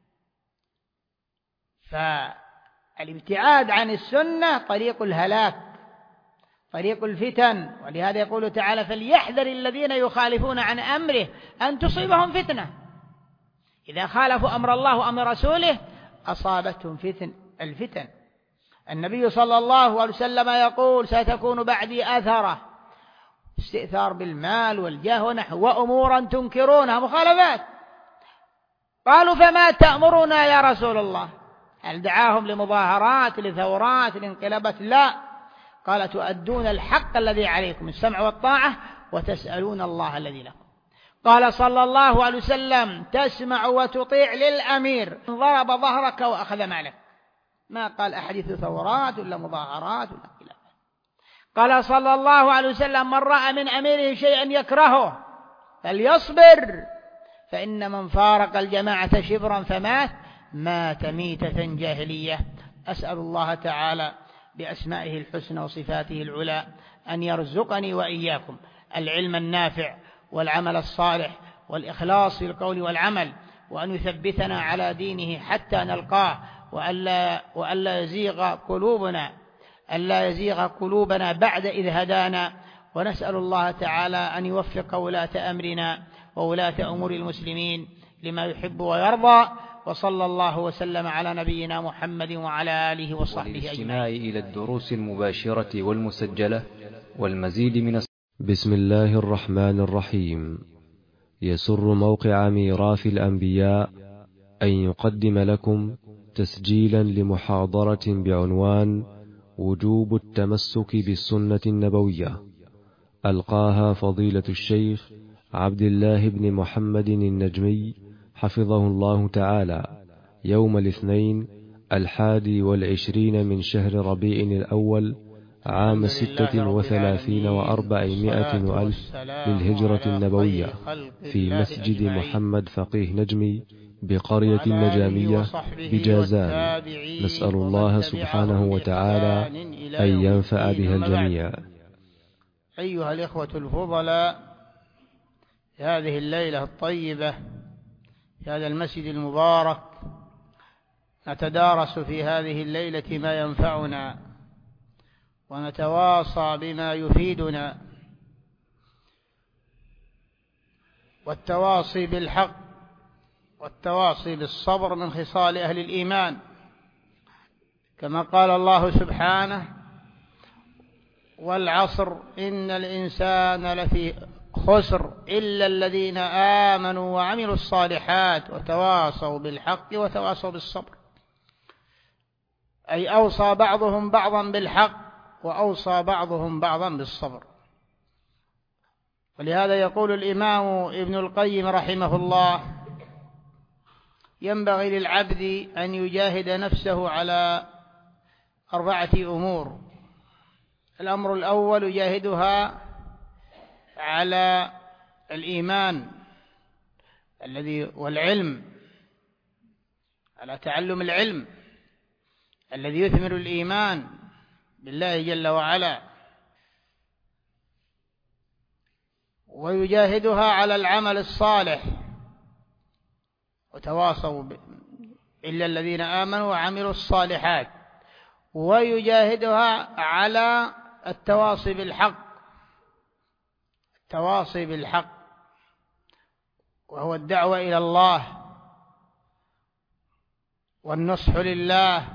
فالابتعاد عن السنة طريق الهلاك، طريق الفتن. ولهذا يقول تعالى فليحذر الذين يخالفون عن أمره أن تصيبهم فتنة. إذا خالفوا أمر الله وأمر رسوله أصابتهم فتن الفتن. النبي صلى الله عليه وسلم يقول ستكون بعدي أثرة، استئثار بالمال والجاه ونحو، وأمورا تنكرونها، مخالفات. قالوا فما تأمرنا يا رسول الله؟ هل دعاهم لمظاهرات لثورات لانقلابات؟ لا، قال تؤدون الحق الذي عليكم السمع والطاعة وتسألون الله الذي لكم. قال صلى الله عليه وسلم: تسمع وتطيع للأمير، ضرب ظهرك وأخذ مالك. ما قال أحاديث ثورات ولا مظاهرات ولا خلاف. قال صلى الله عليه وسلم: من رأى من أميره شيئا يكرهه فليصبر، فإن من فارق الجماعة شبرا فمات مات ميتة جاهلية. أسأل الله تعالى بأسمائه الحسنى وصفاته العلى أن يرزقني وإياكم العلم النافع والعمل الصالح والإخلاص في القول والعمل، وأن يثبتنا على دينه حتى نلقاه، وألا, وألا يزيغ قلوبنا ألا يزيغ قلوبنا بعد إذ هدانا. ونسأل الله تعالى أن يوفق ولاة أمرنا وولاة أمور المسلمين لما يحب ويرضى. وصلى الله وسلم على نبينا محمد وعلى آله وصحبه أجمعين. والاستماع إلى الدروس المباشرة والمسجلة والمزيد من بسم الله الرحمن الرحيم. يسر موقع ميراث الأنبياء أن يقدم لكم تسجيلا لمحاضرة بعنوان وجوب التمسك بالسنة النبوية، ألقاها فضيلة الشيخ عبد الله بن محمد النجمي حفظه الله تعالى يوم الاثنين الحادي والعشرين من شهر ربيع الأول عام ستة وثلاثين وأربعمائة وألف للهجرة النبوية في مسجد محمد فقيه نجمي بقرية النجامية بجازان. نسأل الله سبحانه وتعالى أن ينفع بها الجميع. أيها الإخوة الفضلاء، هذه الليلة الطيبة في هذا المسجد المبارك نتدارس في هذه الليلة ما ينفعنا ونتواصى بما يفيدنا، والتواصي بالحق والتواصي بالصبر من خصال أهل الإيمان، كما قال الله سبحانه: والعصر إن الإنسان لفي خسر إلا الذين آمنوا وعملوا الصالحات وتواصوا بالحق وتواصوا بالصبر. أي أوصى بعضهم بعضا بالحق وأوصى بعضهم بعضا بالصبر. ولهذا يقول الإمام ابن القيم رحمه الله: ينبغي للعبد أن يجاهد نفسه على أربعة أمور. الأمر الأول يجاهدها على الإيمان الذي والعلم، على تعلم العلم الذي يثمر الإيمان بالله جل وعلا، ويجاهدها على العمل الصالح، وتواصوا إلا الذين آمنوا وعملوا الصالحات، ويجاهدها على التواصي بالحق، التواصي بالحق وهو الدعوة إلى الله والنصح لله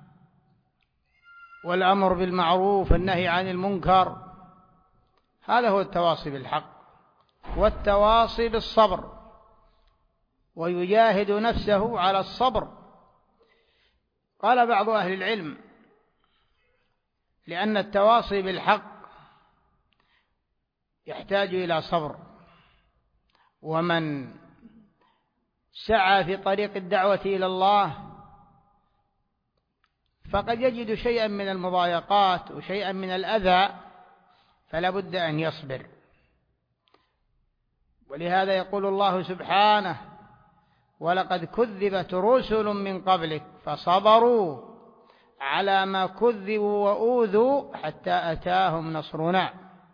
والأمر بالمعروف والنهي عن المنكر. هذا هو التواصي بالحق. والتواصي بالصبر، ويجاهد نفسه على الصبر. قال بعض أهل العلم: لأن التواصي بالحق يحتاج إلى صبر، ومن سعى في طريق الدعوة إلى الله فقد يجد شيئا من المضايقات وشيئا من الأذى، فلا بد أن يصبر. ولهذا يقول الله سبحانه: ولقد كذبت رسل من قبلك فصبروا على ما كذبوا وأوذوا حتى أتاهم نصرنا.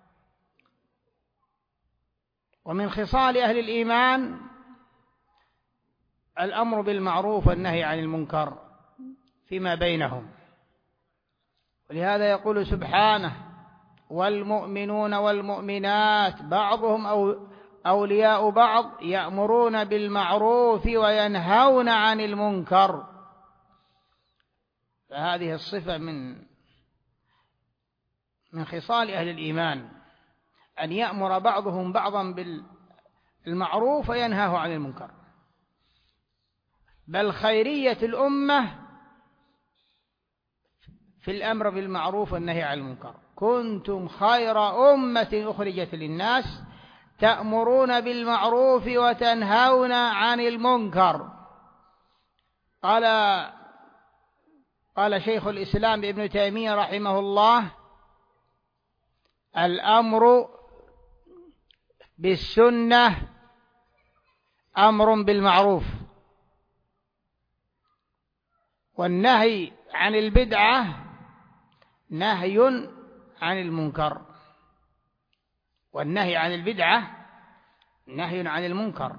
ومن خصال أهل الإيمان الأمر بالمعروف والنهي عن المنكر فيما بينهم. ولهذا يقول سبحانه: والمؤمنون والمؤمنات بعضهم أو أولياء بعض يأمرون بالمعروف وينهون عن المنكر. فهذه الصفة من من خصال أهل الإيمان، أن يأمر بعضهم بعضا بالمعروف وينهاه عن المنكر. بل خيرية الأمة في الأمر بالمعروف والنهي عن المنكر: كنتم خير أمة أخرجت للناس تأمرون بالمعروف وتنهون عن المنكر. قال قال شيخ الإسلام ابن تيمية رحمه الله: الأمر بالسنة أمر بالمعروف، والنهي عن البدعة نهي عن المنكر. والنهي عن البدعة نهي عن المنكر.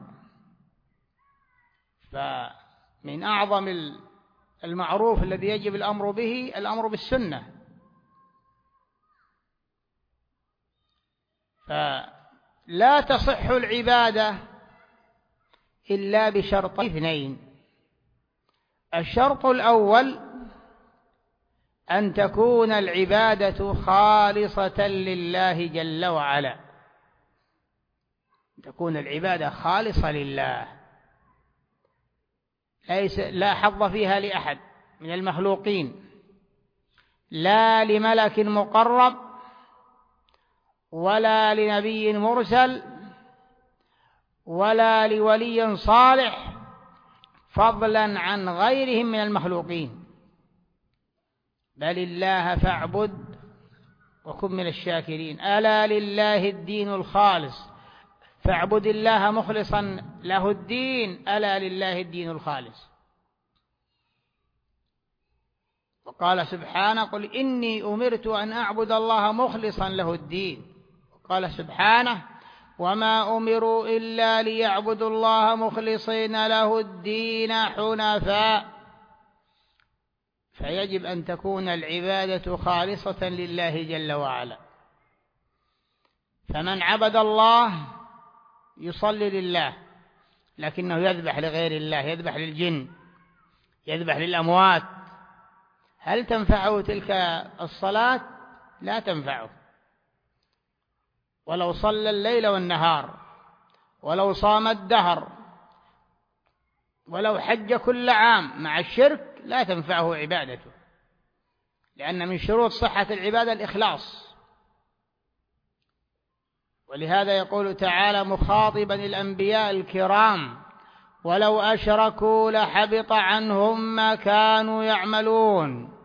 فمن أعظم المعروف الذي يجب الأمر به الأمر بالسنة. فلا تصح العبادة إلا بشرط اثنين: الشرط الأول أن تكون العبادة خالصة لله جل وعلا، تكون العبادة خالصة لله، ليس لا حظ فيها لأحد من المخلوقين، لا لملك مقرب ولا لنبي مرسل ولا لولي صالح، فضلا عن غيرهم من المخلوقين. بل الله فاعبد وكن من الشاكرين. ألا لله الدين الخالص فاعبد الله مخلصا له الدين، ألا لله الدين الخالص. وقال سبحانه: قل إني أمرت أن أعبد الله مخلصا له الدين. وقال سبحانه: وما أمروا إلا ليعبدوا الله مخلصين له الدين حنفاء. فيجب أن تكون العبادة خالصة لله جل وعلا. فمن عبد الله يصلي لله لكنه يذبح لغير الله، يذبح للجن، يذبح للأموات، هل تنفعه تلك الصلاة؟ لا تنفعه. ولو صلى الليل والنهار، ولو صام الدهر، ولو حج كل عام مع الشرك، لا تنفعه عبادته، لأن من شروط صحة العبادة الإخلاص. ولهذا يقول تعالى مخاطبا الأنبياء الكرام: ولو أشركوا لحبط عنهم ما كانوا يعملون.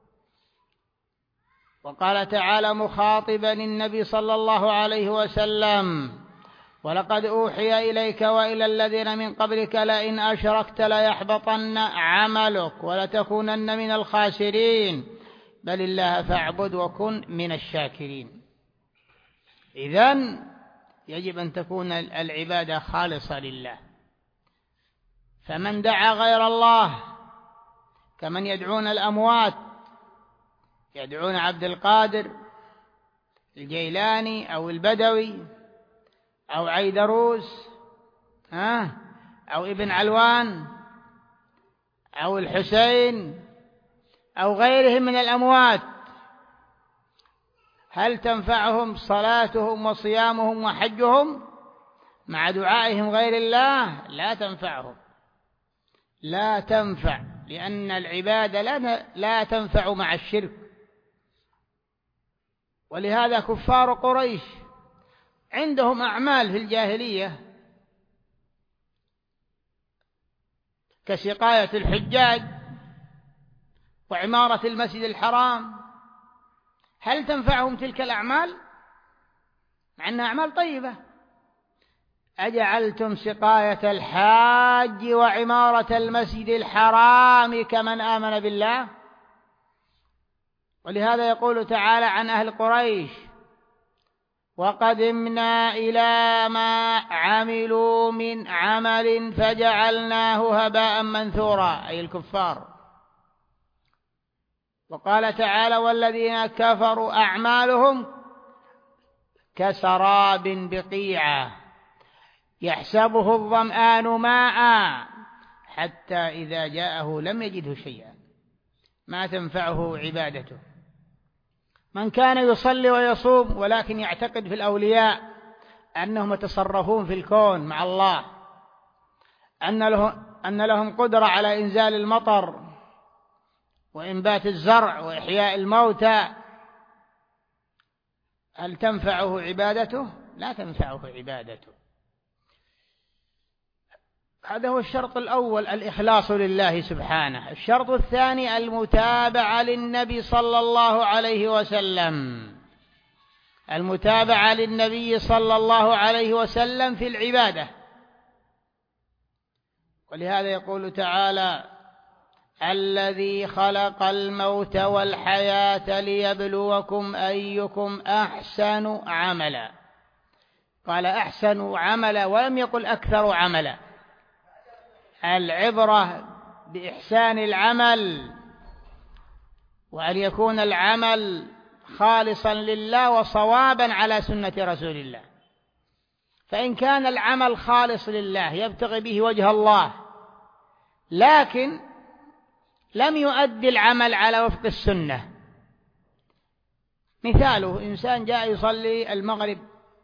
وقال تعالى مخاطبا النبي صلى الله عليه وسلم: ولقد أوحي إليك وإلى الذين من قبلك لئن أشركت ليحبطن عملك ولتكونن من الخاسرين، بل الله فاعبد وكن من الشاكرين. إذن يجب أن تكون العبادة خالصة لله. فمن دعا غير الله كمن يدعون الأموات، يدعون عبد القادر الجيلاني أو البدوي أو عيدروس أو ابن علوان أو الحسين أو غيرهم من الأموات، هل تنفعهم صلاتهم وصيامهم وحجهم مع دعائهم غير الله؟ لا تنفعهم، لا تنفع، لأن العبادة لا تنفع مع الشرك. ولهذا كفار قريش عندهم أعمال في الجاهلية كسقاية الحجاج وعمارة المسجد الحرام، هل تنفعهم تلك الأعمال؟ مع أنها أعمال طيبة. أجعلتم سقاية الحاج وعمارة المسجد الحرام كمن آمن بالله؟ ولهذا يقول تعالى عن أهل قريش: وقدمنا إلى ما عملوا من عمل فجعلناه هباء منثورا، أي الكفار. وقال تعالى: والذين كفروا أعمالهم كسراب بقيعة يحسبه الظمآن ماء حتى إذا جاءه لم يجده شيئا، ما تنفعه عبادته. من كان يصلي ويصوم ولكن يعتقد في الأولياء أنهم يتصرفون في الكون مع الله، أن لهم, أن لهم قدرة على إنزال المطر وإنبات الزرع وإحياء الموتى، هل تنفعه عبادته؟ لا تنفعه عبادته. هذا هو الشرط الأول، الإخلاص لله سبحانه. الشرط الثاني المتابعة للنبي صلى الله عليه وسلم، المتابعة للنبي صلى الله عليه وسلم في العبادة. ولهذا يقول تعالى: الذي خلق الموت والحياة ليبلوكم أيكم أحسن عملا. قال أحسن عملا ولم يقل أكثر عملا. العبرة بإحسان العمل، وأن يكون العمل خالصا لله وصوابا على سنة رسول الله. فإن كان العمل خالص لله يبتغي به وجه الله، لكن لم يؤدي العمل على وفق السنة، مثاله إنسان جاء يصلي المغرب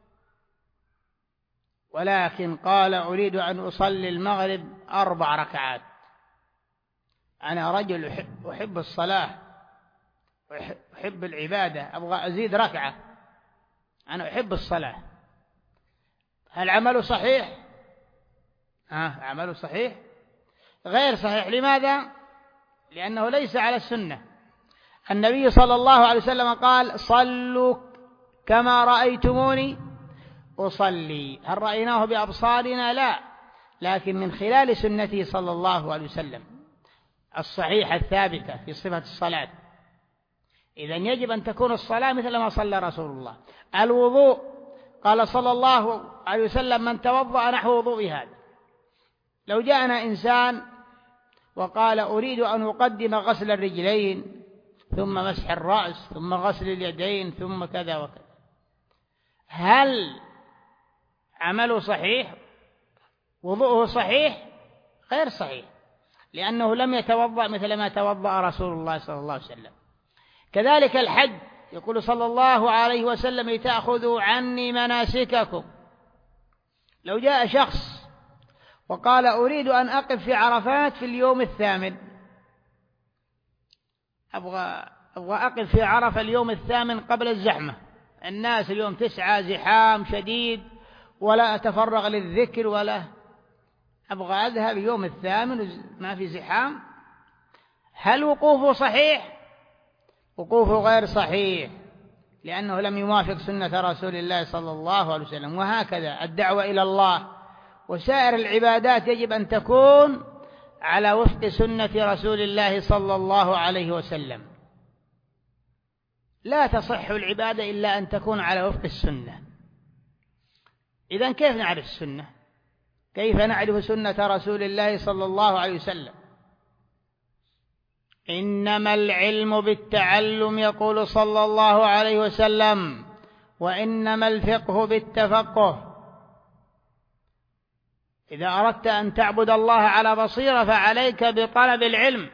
ولكن قال: أريد أن أصلي المغرب أربع ركعات، أنا رجل أحب الصلاة أحب العبادة، أبغى أزيد ركعة، أنا أحب الصلاة. هل عمله صحيح؟ آه عمله صحيح؟ غير صحيح. لماذا؟ لأنه ليس على السنة. النبي صلى الله عليه وسلم قال: صلوا كما رأيتموني أصلي. هل رأيناه بأبصارنا؟ لا، لكن من خلال سنته صلى الله عليه وسلم الصحيحة الثابتة في صفة الصلاة. إذن يجب أن تكون الصلاة مثل ما صلى رسول الله. الوضوء قال صلى الله عليه وسلم: من توضأ نحو وضوء هذا. لو جاءنا إنسان وقال: أريد أن أقدم غسل الرجلين ثم مسح الرأس ثم غسل اليدين ثم كذا وكذا، هل عمله صحيح؟ وضوءه صحيح؟ غير صحيح، لأنه لم يتوضأ مثل ما توضأ رسول الله صلى الله عليه وسلم. كذلك الحج، يقول صلى الله عليه وسلم: لتأخذوا عني مناسككم. لو جاء شخص وقال: أريد أن أقف في عرفات في اليوم الثامن، أبغى, أبغى أقف في عرفة اليوم الثامن قبل الزحمة، الناس اليوم تسعى زحام شديد ولا أتفرغ للذكر ولا أبغى أذهب يوم الثامن ما في زحام، هل وقوفه صحيح؟ وقوفه غير صحيح، لأنه لم يوافق سنة رسول الله صلى الله عليه وسلم. وهكذا الدعوة إلى الله وسائر العبادات يجب أن تكون على وفق سنة رسول الله صلى الله عليه وسلم. لا تصح العبادة إلا أن تكون على وفق السنة. إذن كيف نعرف السنة؟ كيف نعرف سنة رسول الله صلى الله عليه وسلم؟ إنما العلم بالتعلم، يقول صلى الله عليه وسلم، وإنما الفقه بالتفقه. إذا أردت أن تعبد الله على بصيرة فعليك بطلب العلم.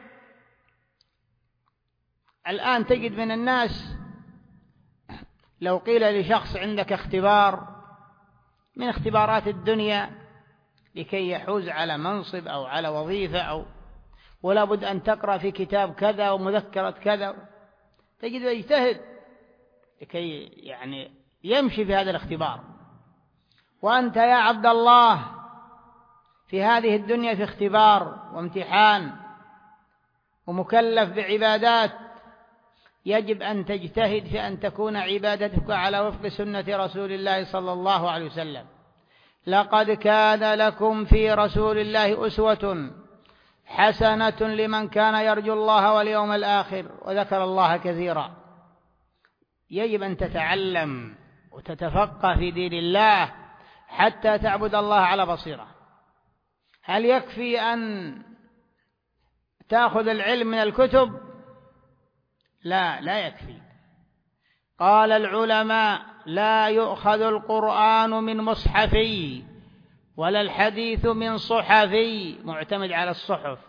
الآن تجد من الناس لو قيل لشخص: عندك اختبار من اختبارات الدنيا لكي يحوز على منصب أو على وظيفة، أو ولا بد أن تقرأ في كتاب كذا ومذكرة كذا، تجد يجتهد لكي يعني يمشي في هذا الاختبار. وأنت يا عبد الله في هذه الدنيا في اختبار وامتحان ومكلف بعبادات، يجب أن تجتهد في أن تكون عبادتك على وفق سنة رسول الله صلى الله عليه وسلم. لقد كان لكم في رسول الله أسوة حسنة لمن كان يرجو الله واليوم الآخر وذكر الله كثيرا. يجب أن تتعلم وتتفقه في دين الله حتى تعبد الله على بصيرة. هل يكفي أن تأخذ العلم من الكتب؟ لا، لا يكفي. قال العلماء: لا يؤخذ القرآن من مصحفي ولا الحديث من صحفي، معتمد على الصحف.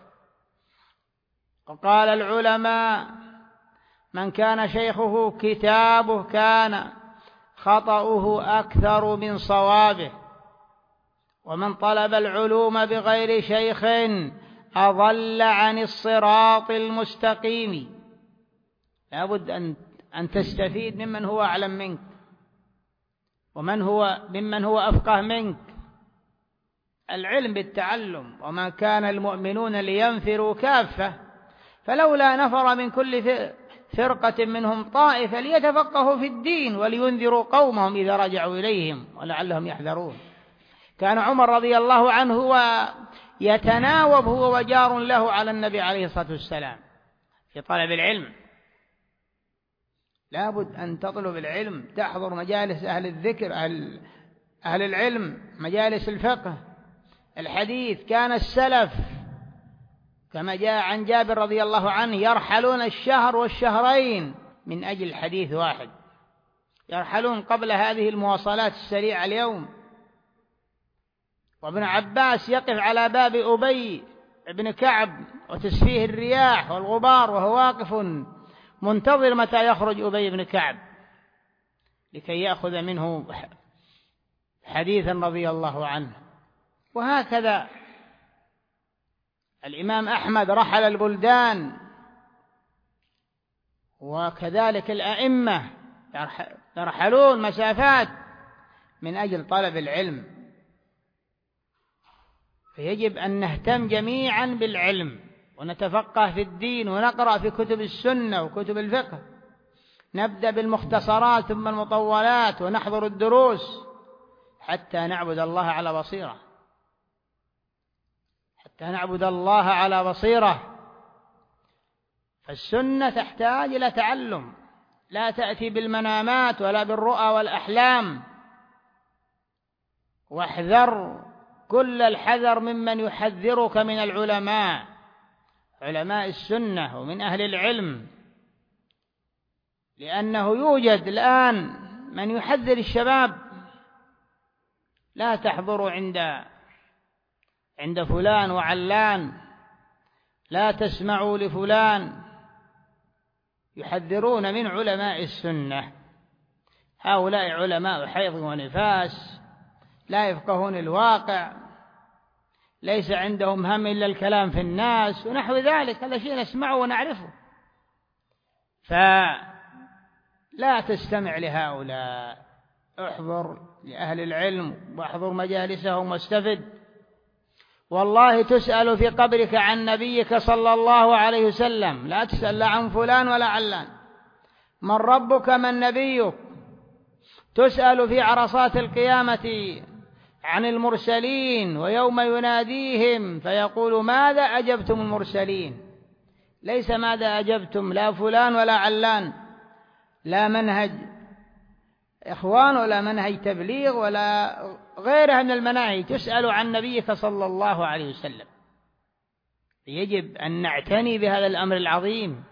وقال العلماء: من كان شيخه كتابه كان خطأه أكثر من صوابه، ومن طلب العلوم بغير شيخ أضل عن الصراط المستقيم. لا بد أن أن تستفيد ممن هو أعلم منك. ومن هو ممن هو أفقه منك. العلم بالتعلم. وما كان المؤمنون لينفروا كافة فلولا نفر من كل فرقة منهم طائفة ليتفقهوا في الدين ولينذروا قومهم إذا رجعوا إليهم ولعلهم يحذرون. كان عمر رضي الله عنه يتناوب هو وجار له على النبي عليه الصلاة والسلام في طلب العلم. لابد أن تطلب العلم، تحضر مجالس أهل الذكر، أهل, أهل العلم، مجالس الفقه، الحديث. كان السلف كما جاء عن جابر رضي الله عنه يرحلون الشهر والشهرين من أجل حديث واحد، يرحلون قبل هذه المواصلات السريعة اليوم. وابن عباس يقف على باب أبي بن كعب وتسفيه الرياح والغبار وهو واقف منتظر متى يخرج أبي بن كعب لكي يأخذ منه حديثا رضي الله عنه. وهكذا الإمام أحمد رحل البلدان، وكذلك الأئمة يرحلون مسافات من أجل طلب العلم. فيجب أن نهتم جميعا بالعلم ونتفقه في الدين ونقرأ في كتب السنة وكتب الفقه. نبدأ بالمختصرات ثم المطولات ونحضر الدروس حتى نعبد الله على بصيرة، حتى نعبد الله على بصيرة. فالسنة تحتاج إلى تعلم، لا تأتي بالمنامات ولا بالرؤى والأحلام. واحذر كل الحذر ممن يحذرك من العلماء، علماء السنة ومن أهل العلم، لأنه يوجد الآن من يحذر الشباب: لا تحضروا عند عند فلان وعلان، لا تسمعوا لفلان. يحذرون من علماء السنة. هؤلاء علماء حيض ونفاس، لا يفقهون الواقع، ليس عندهم هم إلا الكلام في الناس ونحو ذلك. هذا شيء نسمعه ونعرفه. فلا تستمع لهؤلاء، احضر لأهل العلم واحضر مجالسهم واستفد. والله تسأل في قبرك عن نبيك صلى الله عليه وسلم، لا تسأل لا عن فلان ولا علان. من ربك من نبيك؟ تسأل في عرصات القيامة عن المرسلين، ويوم يناديهم فيقول: ماذا أجبتم المرسلين؟ ليس ماذا أجبتم لا فلان ولا علان، لا منهج إخوان ولا منهج تبليغ ولا غيرها من المناهج. تسأل عن نبيك صلى الله عليه وسلم. يجب أن نعتني بهذا الأمر العظيم،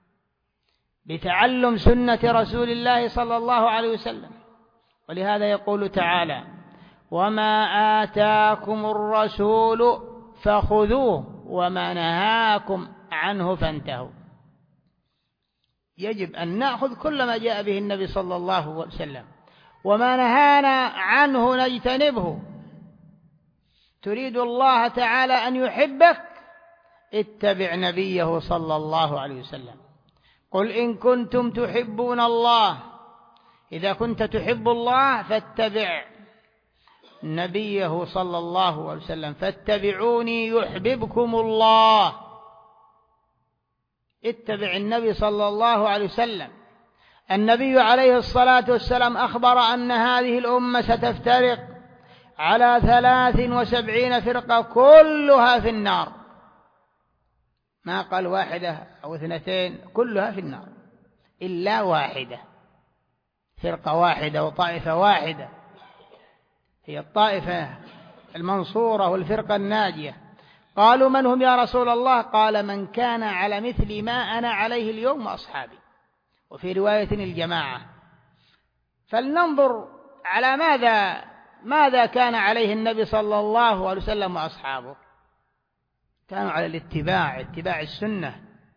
بتعلم سنة رسول الله صلى الله عليه وسلم. ولهذا يقول تعالى: وما آتاكم الرسول فخذوه وما نهاكم عنه فانتهوا. يجب أن نأخذ كل ما جاء به النبي صلى الله عليه وسلم، وما نهانا عنه نجتنبه. تريد الله تعالى أن يحبك، اتبع نبيه صلى الله عليه وسلم. قل إن كنتم تحبون الله، إذا كنت تحب الله فاتبع نبيه صلى الله عليه وسلم. فاتبعوني يحببكم الله. اتبع النبي صلى الله عليه وسلم. النبي عليه الصلاة والسلام أخبر أن هذه الأمة ستفترق على ثلاث وسبعين فرقة كلها في النار. ما قال واحدة أو اثنتين، كلها في النار إلا واحدة، فرقة واحدة وطائفة واحدة، هي الطائفة المنصورة والفرقة الناجية. قالوا: من هم يا رسول الله؟ قال: من كان على مثل ما أنا عليه اليوم وأصحابي. وفي رواية الجماعة. فلننظر على ماذا ماذا كان عليه النبي صلى الله عليه وسلم وأصحابه. كانوا على الاتباع، اتباع السنة.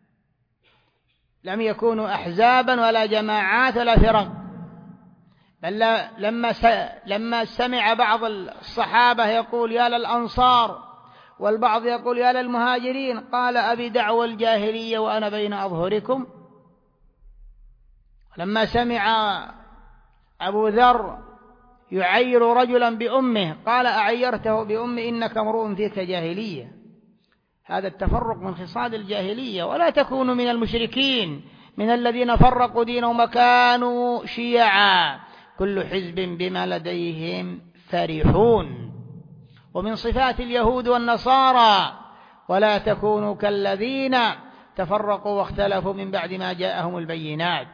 لم يكونوا أحزابا ولا جماعات ولا فرق. بل لما لما سمع بعض الصحابة يقول: يا للأنصار، والبعض يقول: يا للمهاجرين، قال: أبي دعوى الجاهلية وأنا بين أظهركم. لما سمع أبو ذر يعير رجلا بأمه قال أعيرته بأمه إنك امرؤ فيك جاهلية. هذا التفرق من خصال الجاهلية. ولا تكونوا من المشركين من الذين فرقوا دينهم وكانوا شيعا كل حزب بما لديهم فرحون. ومن صفات اليهود والنصارى ولا تكونوا كالذين تفرقوا واختلفوا من بعد ما جاءهم البينات،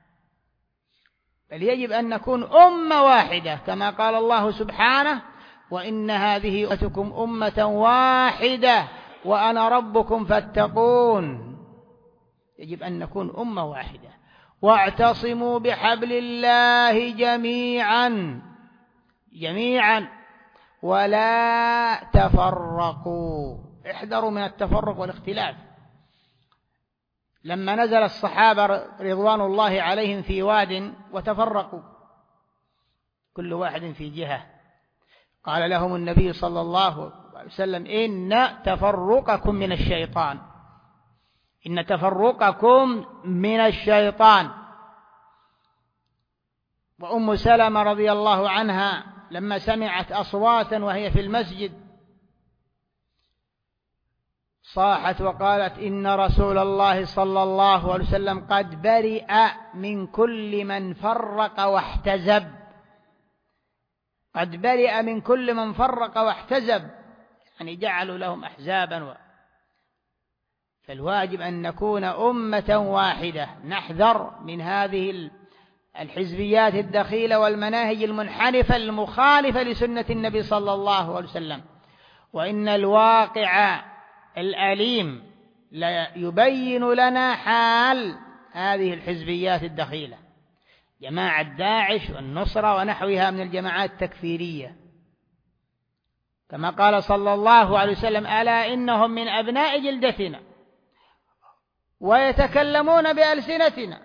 بل يجب أن نكون أمة واحدة كما قال الله سبحانه وإن هذه أمتكم أمة واحدة وأنا ربكم فاتقون. يجب أن نكون أمة واحدة. واعتصموا بحبل الله جميعا جميعا ولا تفرقوا. احذروا من التفرق والاختلاف. لما نزل الصحابة رضوان الله عليهم في واد وتفرقوا كل واحد في جهة، قال لهم النبي صلى الله عليه وسلم إن تفرقكم من الشيطان إن تفرقكم من الشيطان. وأم سلمة رضي الله عنها لما سمعت أصواتا وهي في المسجد صاحت وقالت إن رسول الله صلى الله عليه وسلم قد برئ من كل من فرق واحتزب. قد برئ من كل من فرق واحتزب، يعني جعلوا لهم أحزابا و... فالواجب أن نكون أمة واحدة. نحذر من هذه الحزبيات الدخيلة والمناهج المنحرفة المخالفة لسنة النبي صلى الله عليه وسلم. وإن الواقع الأليم لا يبين لنا حال هذه الحزبيات الدخيلة، جماعة داعش والنصرة ونحوها من الجماعات التكفيرية، كما قال صلى الله عليه وسلم ألا إنهم من أبناء جلدتنا ويتكلمون بألسنتنا.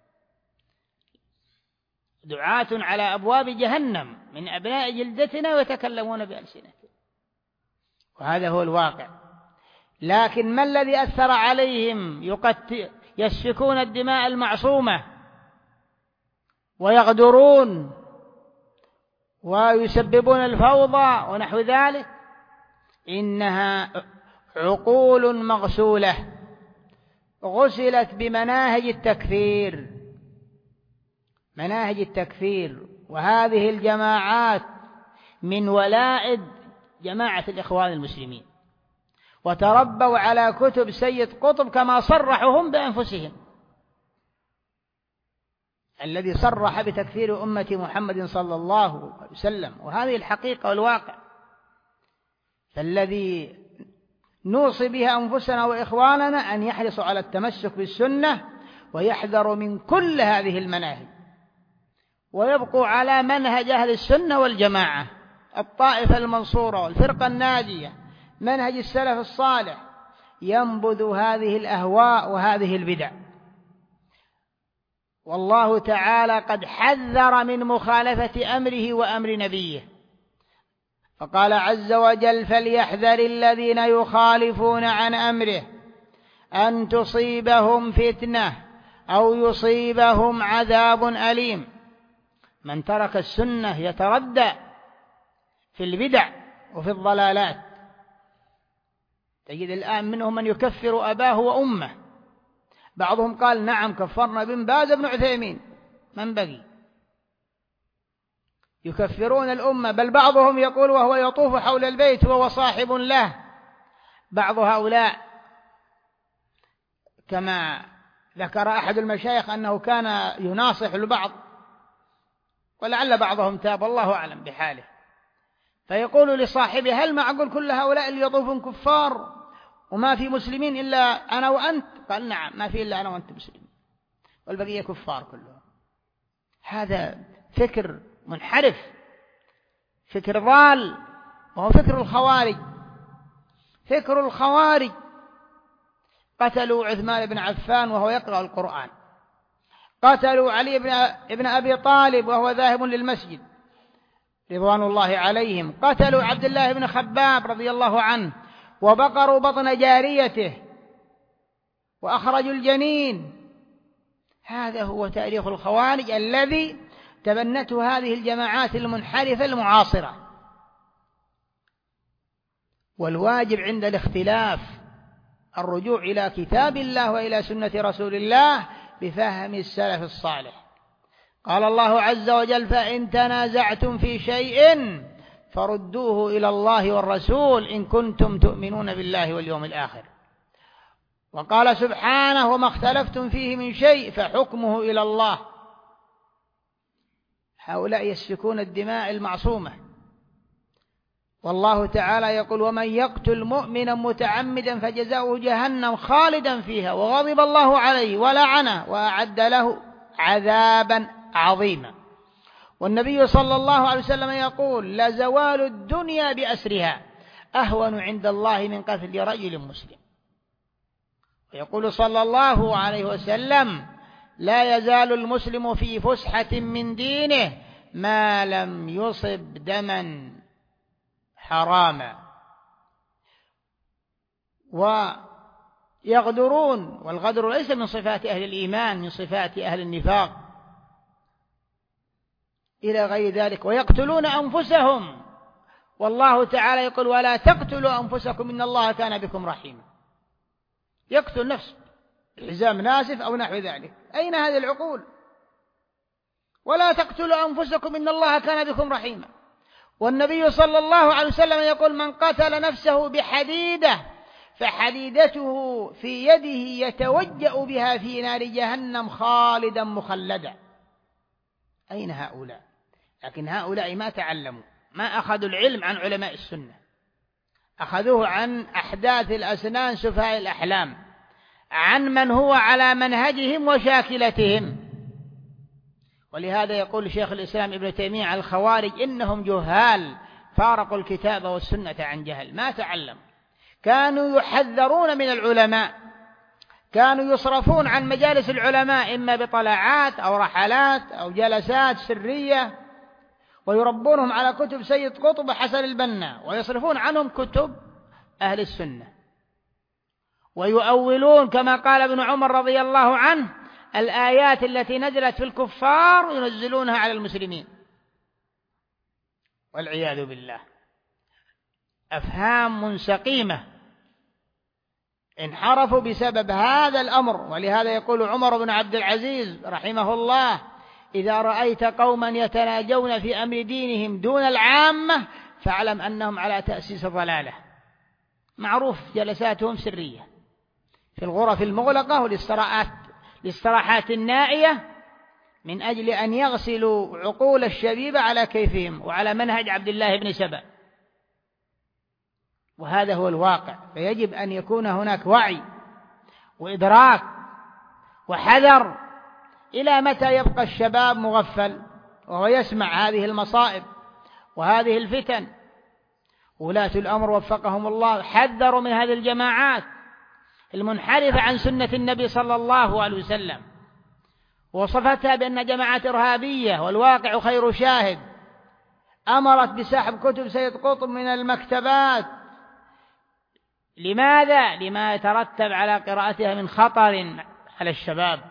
دعاة على أبواب جهنم من أبناء جلدتنا ويتكلمون بألسنتنا، وهذا هو الواقع. لكن ما الذي أثر عليهم؟ يقتل يسفكون الدماء المعصومة ويغدرون ويسببون الفوضى ونحو ذلك. إنها عقول مغسولة غسلت بمناهج التكفير مناهج التكفير وهذه الجماعات من ولائد جماعة الإخوان المسلمين، وتربوا على كتب سيد قطب كما صرحوا هم بأنفسهم، الذي صرح بتكفير أمة محمد صلى الله عليه وسلم، وهذه الحقيقة والواقع. فالذي نوصي بها أنفسنا وإخواننا أن يحرصوا على التمسك بالسنة ويحذروا من كل هذه المناهج، ويبقوا على منهج أهل السنة والجماعة، الطائفة المنصورة والفرقة الناجية، منهج السلف الصالح، ينبذ هذه الأهواء وهذه البدع. والله تعالى قد حذر من مخالفة أمره وأمر نبيه، فقال عز وجل فليحذر الذين يخالفون عن أمره أن تصيبهم فتنة أو يصيبهم عذاب أليم. من ترك السنة يتردى في البدع وفي الضلالات. تجد الآن منهم من يكفر أباه وأمه، بعضهم قال نعم كفرنا بن باز بن عثيمين، من بقي يكفرون الأمة، بل بعضهم يقول وهو يطوف حول البيت وهو صاحب له. بعض هؤلاء كما ذكر أحد المشايخ أنه كان يناصح البعض، ولعل بعضهم تاب الله أعلم بحاله، فيقول لصاحبه هل معقول كل هؤلاء اللي يطوفون كفار وما في مسلمين إلا أنا وأنت؟ قال نعم ما في إلا أنا وأنت مسلمين والبقية كفار كلهم. هذا فكر منحرف، فكر ضال، وهو فكر الخوارج. فكر الخوارج قتلوا عثمان بن عفان وهو يقرأ القرآن، قتلوا علي بن أبي طالب وهو ذاهب للمسجد رضوان الله عليهم، قتلوا عبد الله بن خباب رضي الله عنه وبقروا بطن جاريته وأخرجوا الجنين. هذا هو تاريخ الخوارج الذي تبنته هذه الجماعات المنحرفة المعاصرة. والواجب عند الاختلاف الرجوع إلى كتاب الله وإلى سنة رسول الله بفهم السلف الصالح. قال الله عز وجل: فإن تنازعتم في شيء فردوه إلى الله والرسول إن كنتم تؤمنون بالله واليوم الآخر. وقال سبحانه: وما اختلفتم فيه من شيء فحكمه إلى الله. هؤلاء يسفكون الدماء المعصومة، والله تعالى يقول: ومن يقتل مؤمنا متعمدا فجزاؤه جهنم خالدا فيها وغضب الله عليه ولعنه وأعد له عذابا عظيما. والنبي صلى الله عليه وسلم يقول: لزوال الدنيا بأسرها أهون عند الله من قتل رجل مسلم. ويقول صلى الله عليه وسلم: لا يزال المسلم في فسحة من دينه ما لم يصب دما حراما. ويغدرون، والغدر ليس من صفات أهل الإيمان، من صفات أهل النفاق إلى غير ذلك. ويقتلون أنفسهم، والله تعالى يقول: ولا تقتلوا أنفسكم إن الله كان بكم رحيما. يقتل نفسه الحزام ناسف أو نحو ذلك. أين هذه العقول؟ ولا تقتلوا أنفسكم إن الله كان بكم رحيما. والنبي صلى الله عليه وسلم يقول: من قتل نفسه بحديدة فحديدته في يده يتوجأ بها في نار جهنم خالدا مخلدا. أين هؤلاء؟ لكن هؤلاء ما تعلموا، ما أخذوا العلم عن علماء السنة، أخذوه عن أحداث الأسنان سفهاء الأحلام، عن من هو على منهجهم وشاكلتهم. ولهذا يقول شيخ الإسلام ابن تيمية على الخوارج: إنهم جهال فارقوا الكتاب والسنة عن جهل، ما تعلموا. كانوا يحذرون من العلماء، كانوا يصرفون عن مجالس العلماء إما بطلعات أو رحلات أو جلسات سرية، ويربونهم على كتب سيد قطب وحسن البنا، ويصرفون عنهم كتب أهل السنة، ويؤولون كما قال ابن عمر رضي الله عنه: الآيات التي نزلت في الكفار ينزلونها على المسلمين، والعياذ بالله. أفهام سقيمة انحرفوا بسبب هذا الأمر. ولهذا يقول عمر بن عبد العزيز رحمه الله: إذا رأيت قوما يتناجون في أمر دينهم دون العامة فاعلم أنهم على تأسيس ضلالة. معروف جلساتهم سرية في الغرف المغلقة والاستراحات الاستراحات النائية من أجل أن يغسلوا عقول الشبيبة على كيفهم وعلى منهج عبد الله بن سبأ. وهذا هو الواقع. فيجب أن يكون هناك وعي وإدراك وحذر. إلى متى يبقى الشباب مغفل وهو يسمع هذه المصائب وهذه الفتن؟ ولاة الأمر وفقهم الله حذروا من هذه الجماعات المنحرفة عن سنة النبي صلى الله عليه وسلم، وصفتها بأن جماعات إرهابية، والواقع خير شاهد. أمرت بسحب كتب سيد قطب من المكتبات. لماذا؟ لما يترتب على قراءتها من خطر على الشباب.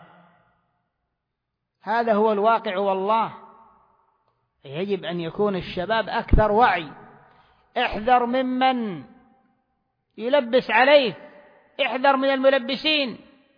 هذا هو الواقع والله. يجب أن يكون الشباب أكثر وعي. احذر ممن يلبس عليه، احذر من الملبسين.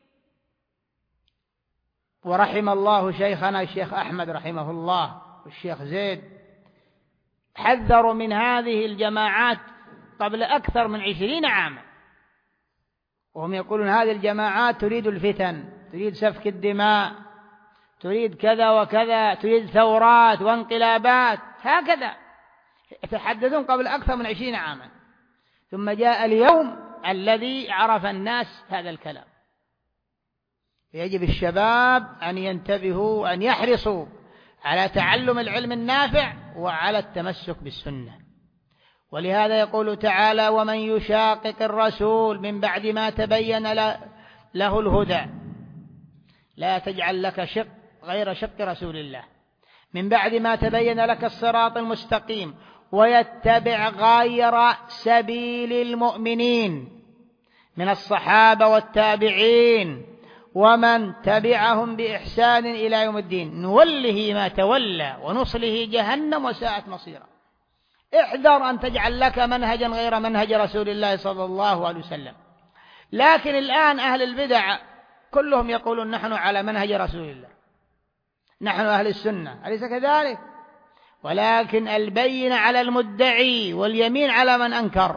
ورحم الله شيخنا الشيخ أحمد رحمه الله والشيخ زيد، حذروا من هذه الجماعات قبل أكثر من عشرين عاما، وهم يقولون هذه الجماعات تريد الفتن، تريد سفك الدماء، تريد كذا وكذا، تريد ثورات وانقلابات، هكذا يتحدثون قبل أكثر من عشرين عاما. ثم جاء اليوم الذي عرف الناس هذا الكلام. يجب الشباب أن ينتبهوا وأن يحرصوا على تعلم العلم النافع وعلى التمسك بالسنة. ولهذا يقول تعالى: ومن يشاقق الرسول من بعد ما تبين له الهدى. لا تجعل لك شق غير شق رسول الله. من بعد ما تبين لك الصراط المستقيم ويتبع غير سبيل المؤمنين من الصحابة والتابعين ومن تبعهم بإحسان إلى يوم الدين نوله ما تولى ونصله جهنم وساءت مصيرا. احذر أن تجعل لك منهجا غير منهج رسول الله صلى الله عليه وسلم. لكن الآن أهل البدع كلهم يقولون نحن على منهج رسول الله، نحن أهل السنة، أليس كذلك؟ ولكن البين على المدعي واليمين على من أنكر،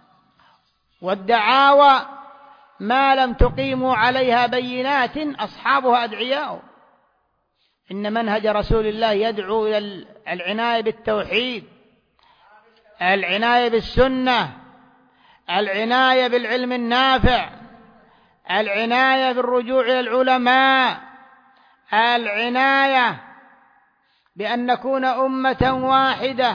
والدعاوى ما لم تقيموا عليها بينات أصحابها أدعياء. إن منهج رسول الله يدعو إلى العناية بالتوحيد، العناية بالسنة، العناية بالعلم النافع، العناية بالرجوع إلى العلماء، العناية بأن نكون أمة واحدة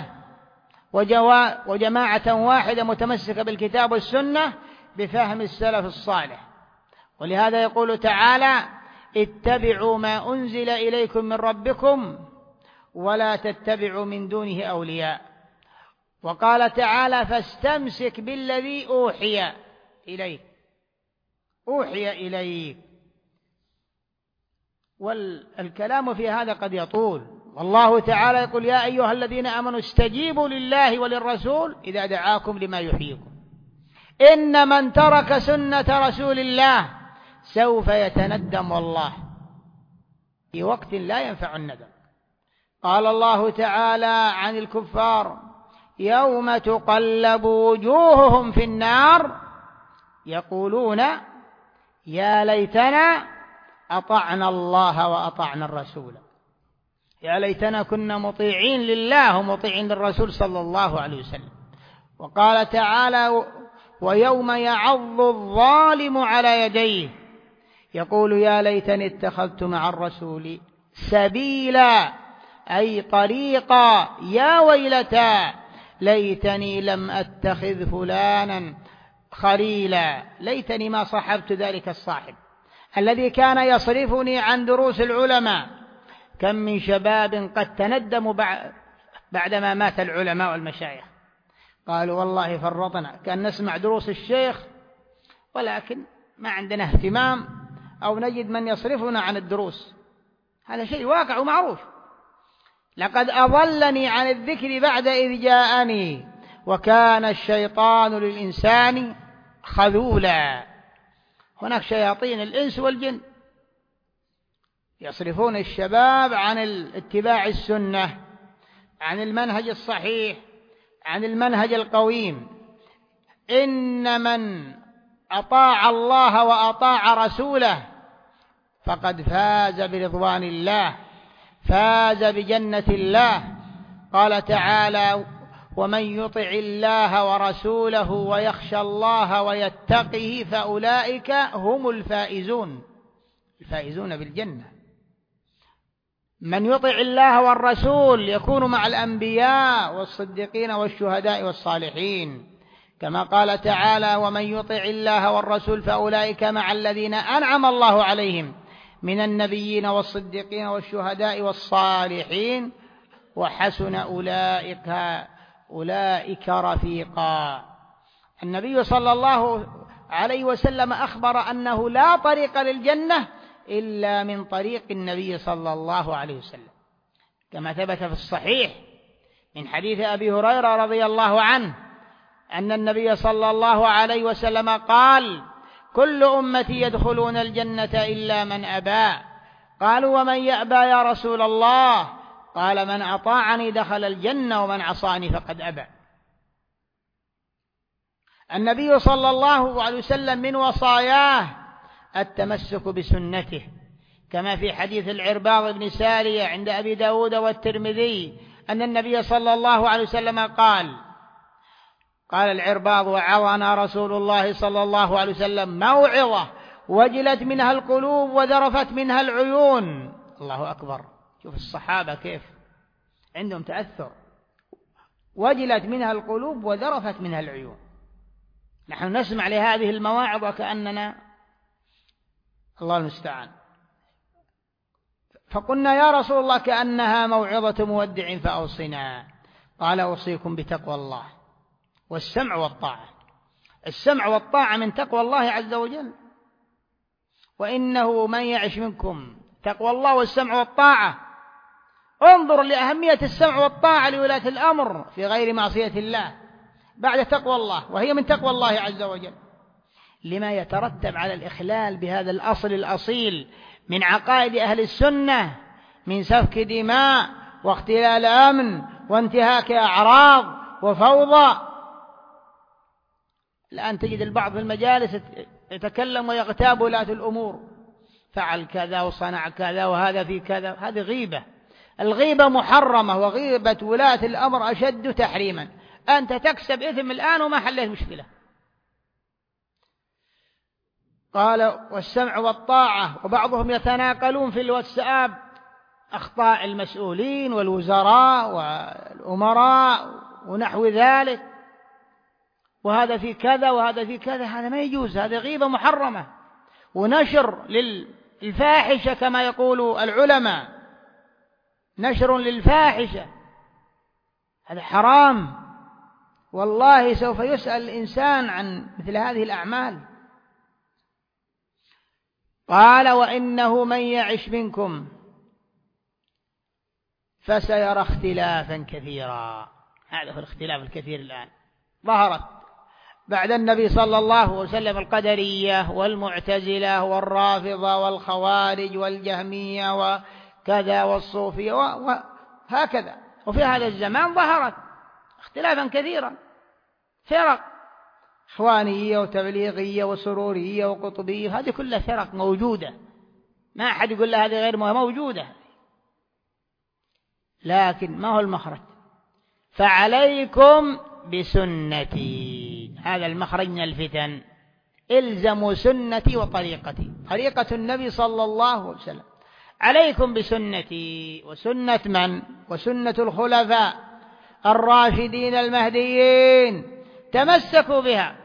وجماعة واحدة متمسكة بالكتاب والسنة بفهم السلف الصالح. ولهذا يقول تعالى: اتبعوا ما أنزل إليكم من ربكم ولا تتبعوا من دونه أولياء. وقال تعالى: فاستمسك بالذي أوحي إليك أوحي إليك. والكلام في هذا قد يطول، والله تعالى يقول: يا أيها الذين آمنوا استجيبوا لله وللرسول إذا دعاكم لما يحييكم. إن من ترك سنة رسول الله سوف يتندم والله في وقت لا ينفع الندم. قال الله تعالى عن الكفار: يوم تقلب وجوههم في النار يقولون يا ليتنا أطعنا الله وأطعنا الرسول، يا ليتنا كنا مطيعين لله ومطيعين للرسول صلى الله عليه وسلم. وقال تعالى: ويوم يعض الظالم على يديه يقول يا ليتني اتخذت مع الرسول سبيلا، أي طريقا، يا ويلتى ليتني لم أتخذ فلانا خليلا، ليتني ما صحبت ذلك الصاحب الذي كان يصرفني عن دروس العلماء. كم من شباب قد تندموا بعدما مات العلماء والمشايخ، قالوا والله فرطنا، كان نسمع دروس الشيخ ولكن ما عندنا اهتمام أو نجد من يصرفنا عن الدروس. هذا شيء واقع ومعروف. لقد أضلني عن الذكر بعد إذ جاءني وكان الشيطان للإنسان خذولا. هناك شياطين الإنس والجن يصرفون الشباب عن اتباع السنة، عن المنهج الصحيح، عن المنهج القويم. إن من أطاع الله وأطاع رسوله فقد فاز برضوان الله، فاز بجنة الله. قال تعالى: ومن يطع الله ورسوله ويخشى الله ويتقه فأولئك هم الفائزون، الفائزون بالجنة. من يطع الله والرسول يكون مع الأنبياء والصديقين والشهداء والصالحين، كما قال تعالى: ومن يطع الله والرسول فأولئك مع الذين أنعم الله عليهم من النبيين والصديقين والشهداء والصالحين وحسن أولئك أولئك رفيقا. النبي صلى الله عليه وسلم أخبر أنه لا طريق للجنة إلا من طريق النبي صلى الله عليه وسلم، كما ثبت في الصحيح من حديث أبي هريرة رضي الله عنه أن النبي صلى الله عليه وسلم قال: كل أمتي يدخلون الجنة إلا من أبى. قالوا: ومن يأبى يا رسول الله؟ قال: من أطاعني دخل الجنة ومن عصاني فقد أبى. النبي صلى الله عليه وسلم من وصاياه التمسك بسنته، كما في حديث العرباض بن سارية عند أبي داود والترمذي أن النبي صلى الله عليه وسلم قال: قال العرباض: وعظنا رسول الله صلى الله عليه وسلم موعظة وجلت منها القلوب وذرفت منها العيون. الله أكبر، شوف الصحابة كيف عندهم تأثر، وجلت منها القلوب وذرفت منها العيون. نحن نسمع لهذه المواعظ وكأننا الله المستعان. فقلنا: يا رسول الله كأنها موعظة مودع فأوصنا. قال: أوصيكم بتقوى الله والسمع والطاعة. السمع والطاعة من تقوى الله عز وجل. وإنه من يعش منكم تقوى الله والسمع والطاعة. انظر لأهمية السمع والطاعة لولاة الأمر في غير معصية الله بعد تقوى الله، وهي من تقوى الله عز وجل، لما يترتب على الإخلال بهذا الأصل الأصيل من عقائد أهل السنة من سفك دماء واختلال أمن وانتهاك أعراض وفوضى. الآن تجد البعض في المجالس يتكلم ويغتاب ولاة الأمور، فعل كذا وصنع كذا وهذا في كذا، هذه غيبة. الغيبة محرمة، وغيبة ولاة الأمر أشد تحريما. أنت تكسب إثم الآن وما حليت مشكلة. قال والسمع والطاعة، وبعضهم يتناقلون في الواتساب أخطاء المسؤولين والوزراء والأمراء ونحو ذلك، وهذا في كذا وهذا في كذا، هذا ما يجوز، هذا غيبة محرمة ونشر للفاحشة كما يقول العلماء، نشر للفاحشة، هذا حرام. والله سوف يسأل الإنسان عن مثل هذه الأعمال. قال وإنه من يعش منكم فسيرى اختلافا كثيرا. هذا هو الاختلاف الكثير الآن ظهرت بعد النبي صلى الله عليه وسلم القدرية والمعتزلة والرافضة والخوارج والجهمية وكذا والصوفية وهكذا. وفي هذا الزمان ظهرت اختلافا كثيرا، فرق إخوانية وتبليغية وسرورية وقطبية، هذه كلها فرق موجودة، ما أحد يقول لها هذه غير موجودة. لكن ما هو المخرج؟ فعليكم بسنتي، هذا المخرج من الفتن. الزموا سنتي وطريقتي، طريقة النبي صلى الله عليه وسلم. عليكم بسنتي وسنة من؟ وسنة الخلفاء الراشدين المهديين، تمسكوا بها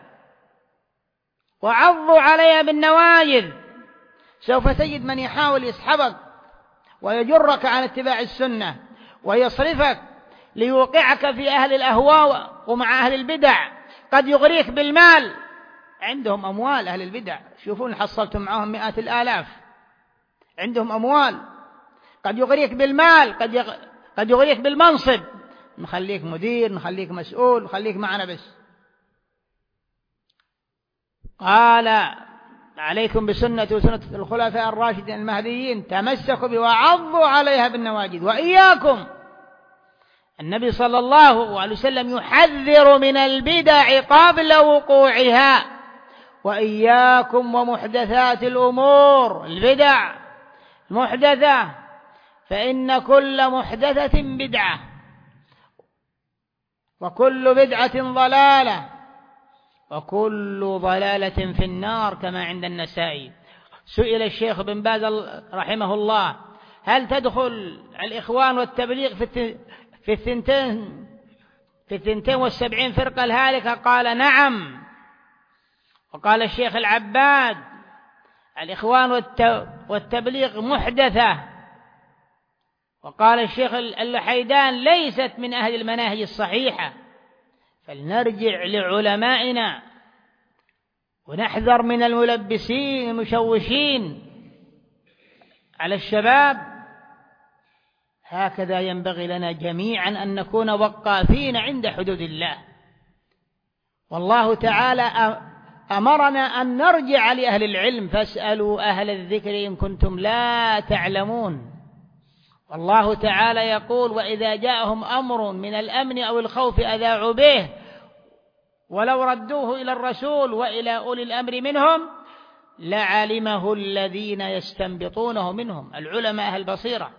وعضوا عليها بالنواجذ. سوف تجد من يحاول يسحبك ويجرك عن اتباع السنة ويصرفك ليوقعك في أهل الأهواء ومع أهل البدع، قد يغريك بالمال. عندهم أموال أهل البدع، شوفون حصلتم معهم مئات الآلاف، عندهم أموال. قد يغريك بالمال، قد يغ... قد يغريك بالمنصب، نخليك مدير، نخليك مسؤول، نخليك معنا بس. قال عليكم بسنة وسنة الخلفاء الراشدين المهديين، تمسكوا بها وعضوا عليها بالنواجذ. وإياكم، النبي صلى الله عليه وسلم يحذر من البدع قبل وقوعها. وإياكم ومحدثات الأمور، البدع محدثة، فإن كل محدثة بدعة وكل بدعة ضلالة وكل ضلالة في النار كما عند النسائي. سئل الشيخ بن باز رحمه الله هل تدخل الإخوان والتبليغ في في الثنتين في الثنتين والسبعين فرقة الهالكة؟ قال نعم. وقال الشيخ العباد الإخوان والتبليغ محدثة. وقال الشيخ اللحيدان ليست من أهل المناهج الصحيحة. فلنرجع لعلمائنا ونحذر من الملبسين المشوشين على الشباب. هكذا ينبغي لنا جميعا أن نكون وقافين عند حدود الله. والله تعالى أمرنا أن نرجع لأهل العلم، فاسألوا أهل الذكر إن كنتم لا تعلمون. والله تعالى يقول وإذا جاءهم أمر من الأمن أو الخوف أذاعوا به ولو ردوه إلى الرسول وإلى أولي الأمر منهم لعلمه الذين يستنبطونه منهم، العلماء أهل البصيرة،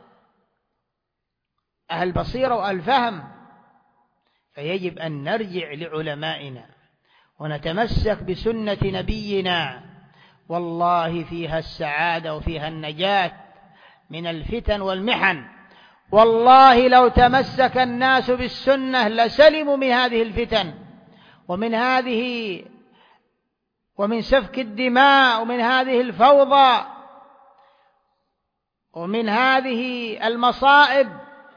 أهل البصيرة والفهم. فيجب أن نرجع لعلمائنا ونتمسك بسنة نبينا، والله فيها السعادة وفيها النجاة من الفتن والمحن. والله لو تمسك الناس بالسنة لسلموا من هذه الفتن ومن هذه ومن سفك الدماء ومن هذه الفوضى ومن هذه المصائب.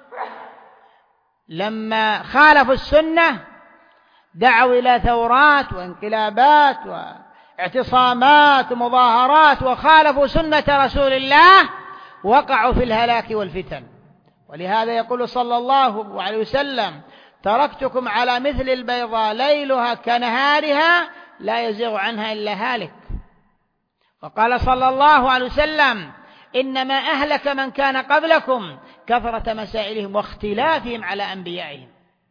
لما خالفوا السنة دعوا إلى ثورات وانقلابات اعتصامات ومظاهرات وخالفوا سنة رسول الله وقعوا في الهلاك والفتن. ولهذا يقول صلى الله عليه وسلم: تركتكم على مثل البيضاء ليلها كنهارها لا يزيغ عنها إلا هالك. وقال صلى الله عليه وسلم: إنما أهلك من كان قبلكم كثرة مسائلهم واختلافهم على أنبيائهم.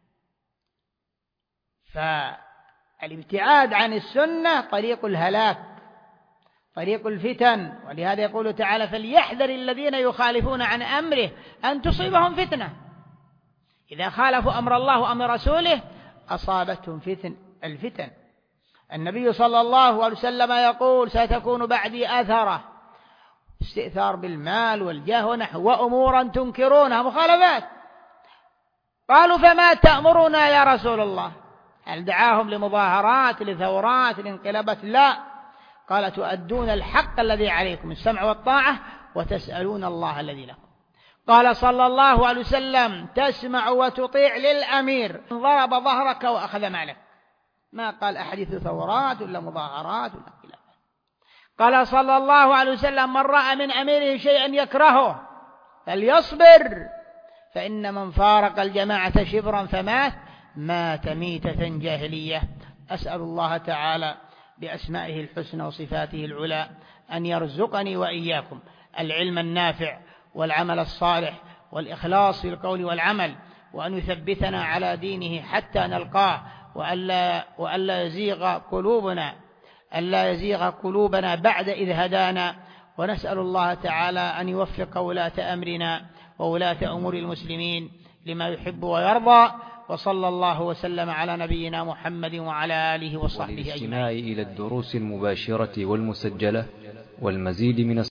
فالابتعاد عن السنة طريق الهلاك، طريق الفتن. ولهذا يقول تعالى: فليحذر الذين يخالفون عن أمره أن تصيبهم فتنة. إذا خالفوا أمر الله وأمر رسوله أصابتهم فتن الفتن. النبي صلى الله عليه وسلم يقول: ستكون بعدي أثرة، استئثار بالمال والجاه ونحو، وأمورا تنكرونها، مخالفات. قالوا: فما تأمرنا يا رسول الله؟ هل دعاهم لمظاهرات، لثورات، لانقلابات؟ لا، قال: تؤدون الحق الذي عليكم، السمع والطاعة، وتسألون الله الذي لكم. قال صلى الله عليه وسلم: تسمع وتطيع للأمير إن ضرب ظهرك وأخذ مالك. ما قال أحاديث ثورات ولا مظاهرات ولا انقلابات. قال صلى الله عليه وسلم: من رأى من أميره شيئا يكرهه فليصبر، فإن من فارق الجماعة شبرا فمات مات ميتة جاهلية. أسأل الله تعالى بأسمائه الحسنى وصفاته العلى أن يرزقني وإياكم العلم النافع والعمل الصالح والإخلاص في القول والعمل، وأن يثبتنا على دينه حتى نلقاه، وألا, وألا يزيغ قلوبنا ألا يزيغ قلوبنا بعد إذ هدانا. ونسأل الله تعالى أن يوفق ولاة أمرنا وولاة أمور المسلمين لما يحب ويرضى. وصلى الله وسلم على نبينا محمد وعلى آله وصحبه أجمعين. والاستماع إلى الدروس المباشرة والمسجلة والمزيد من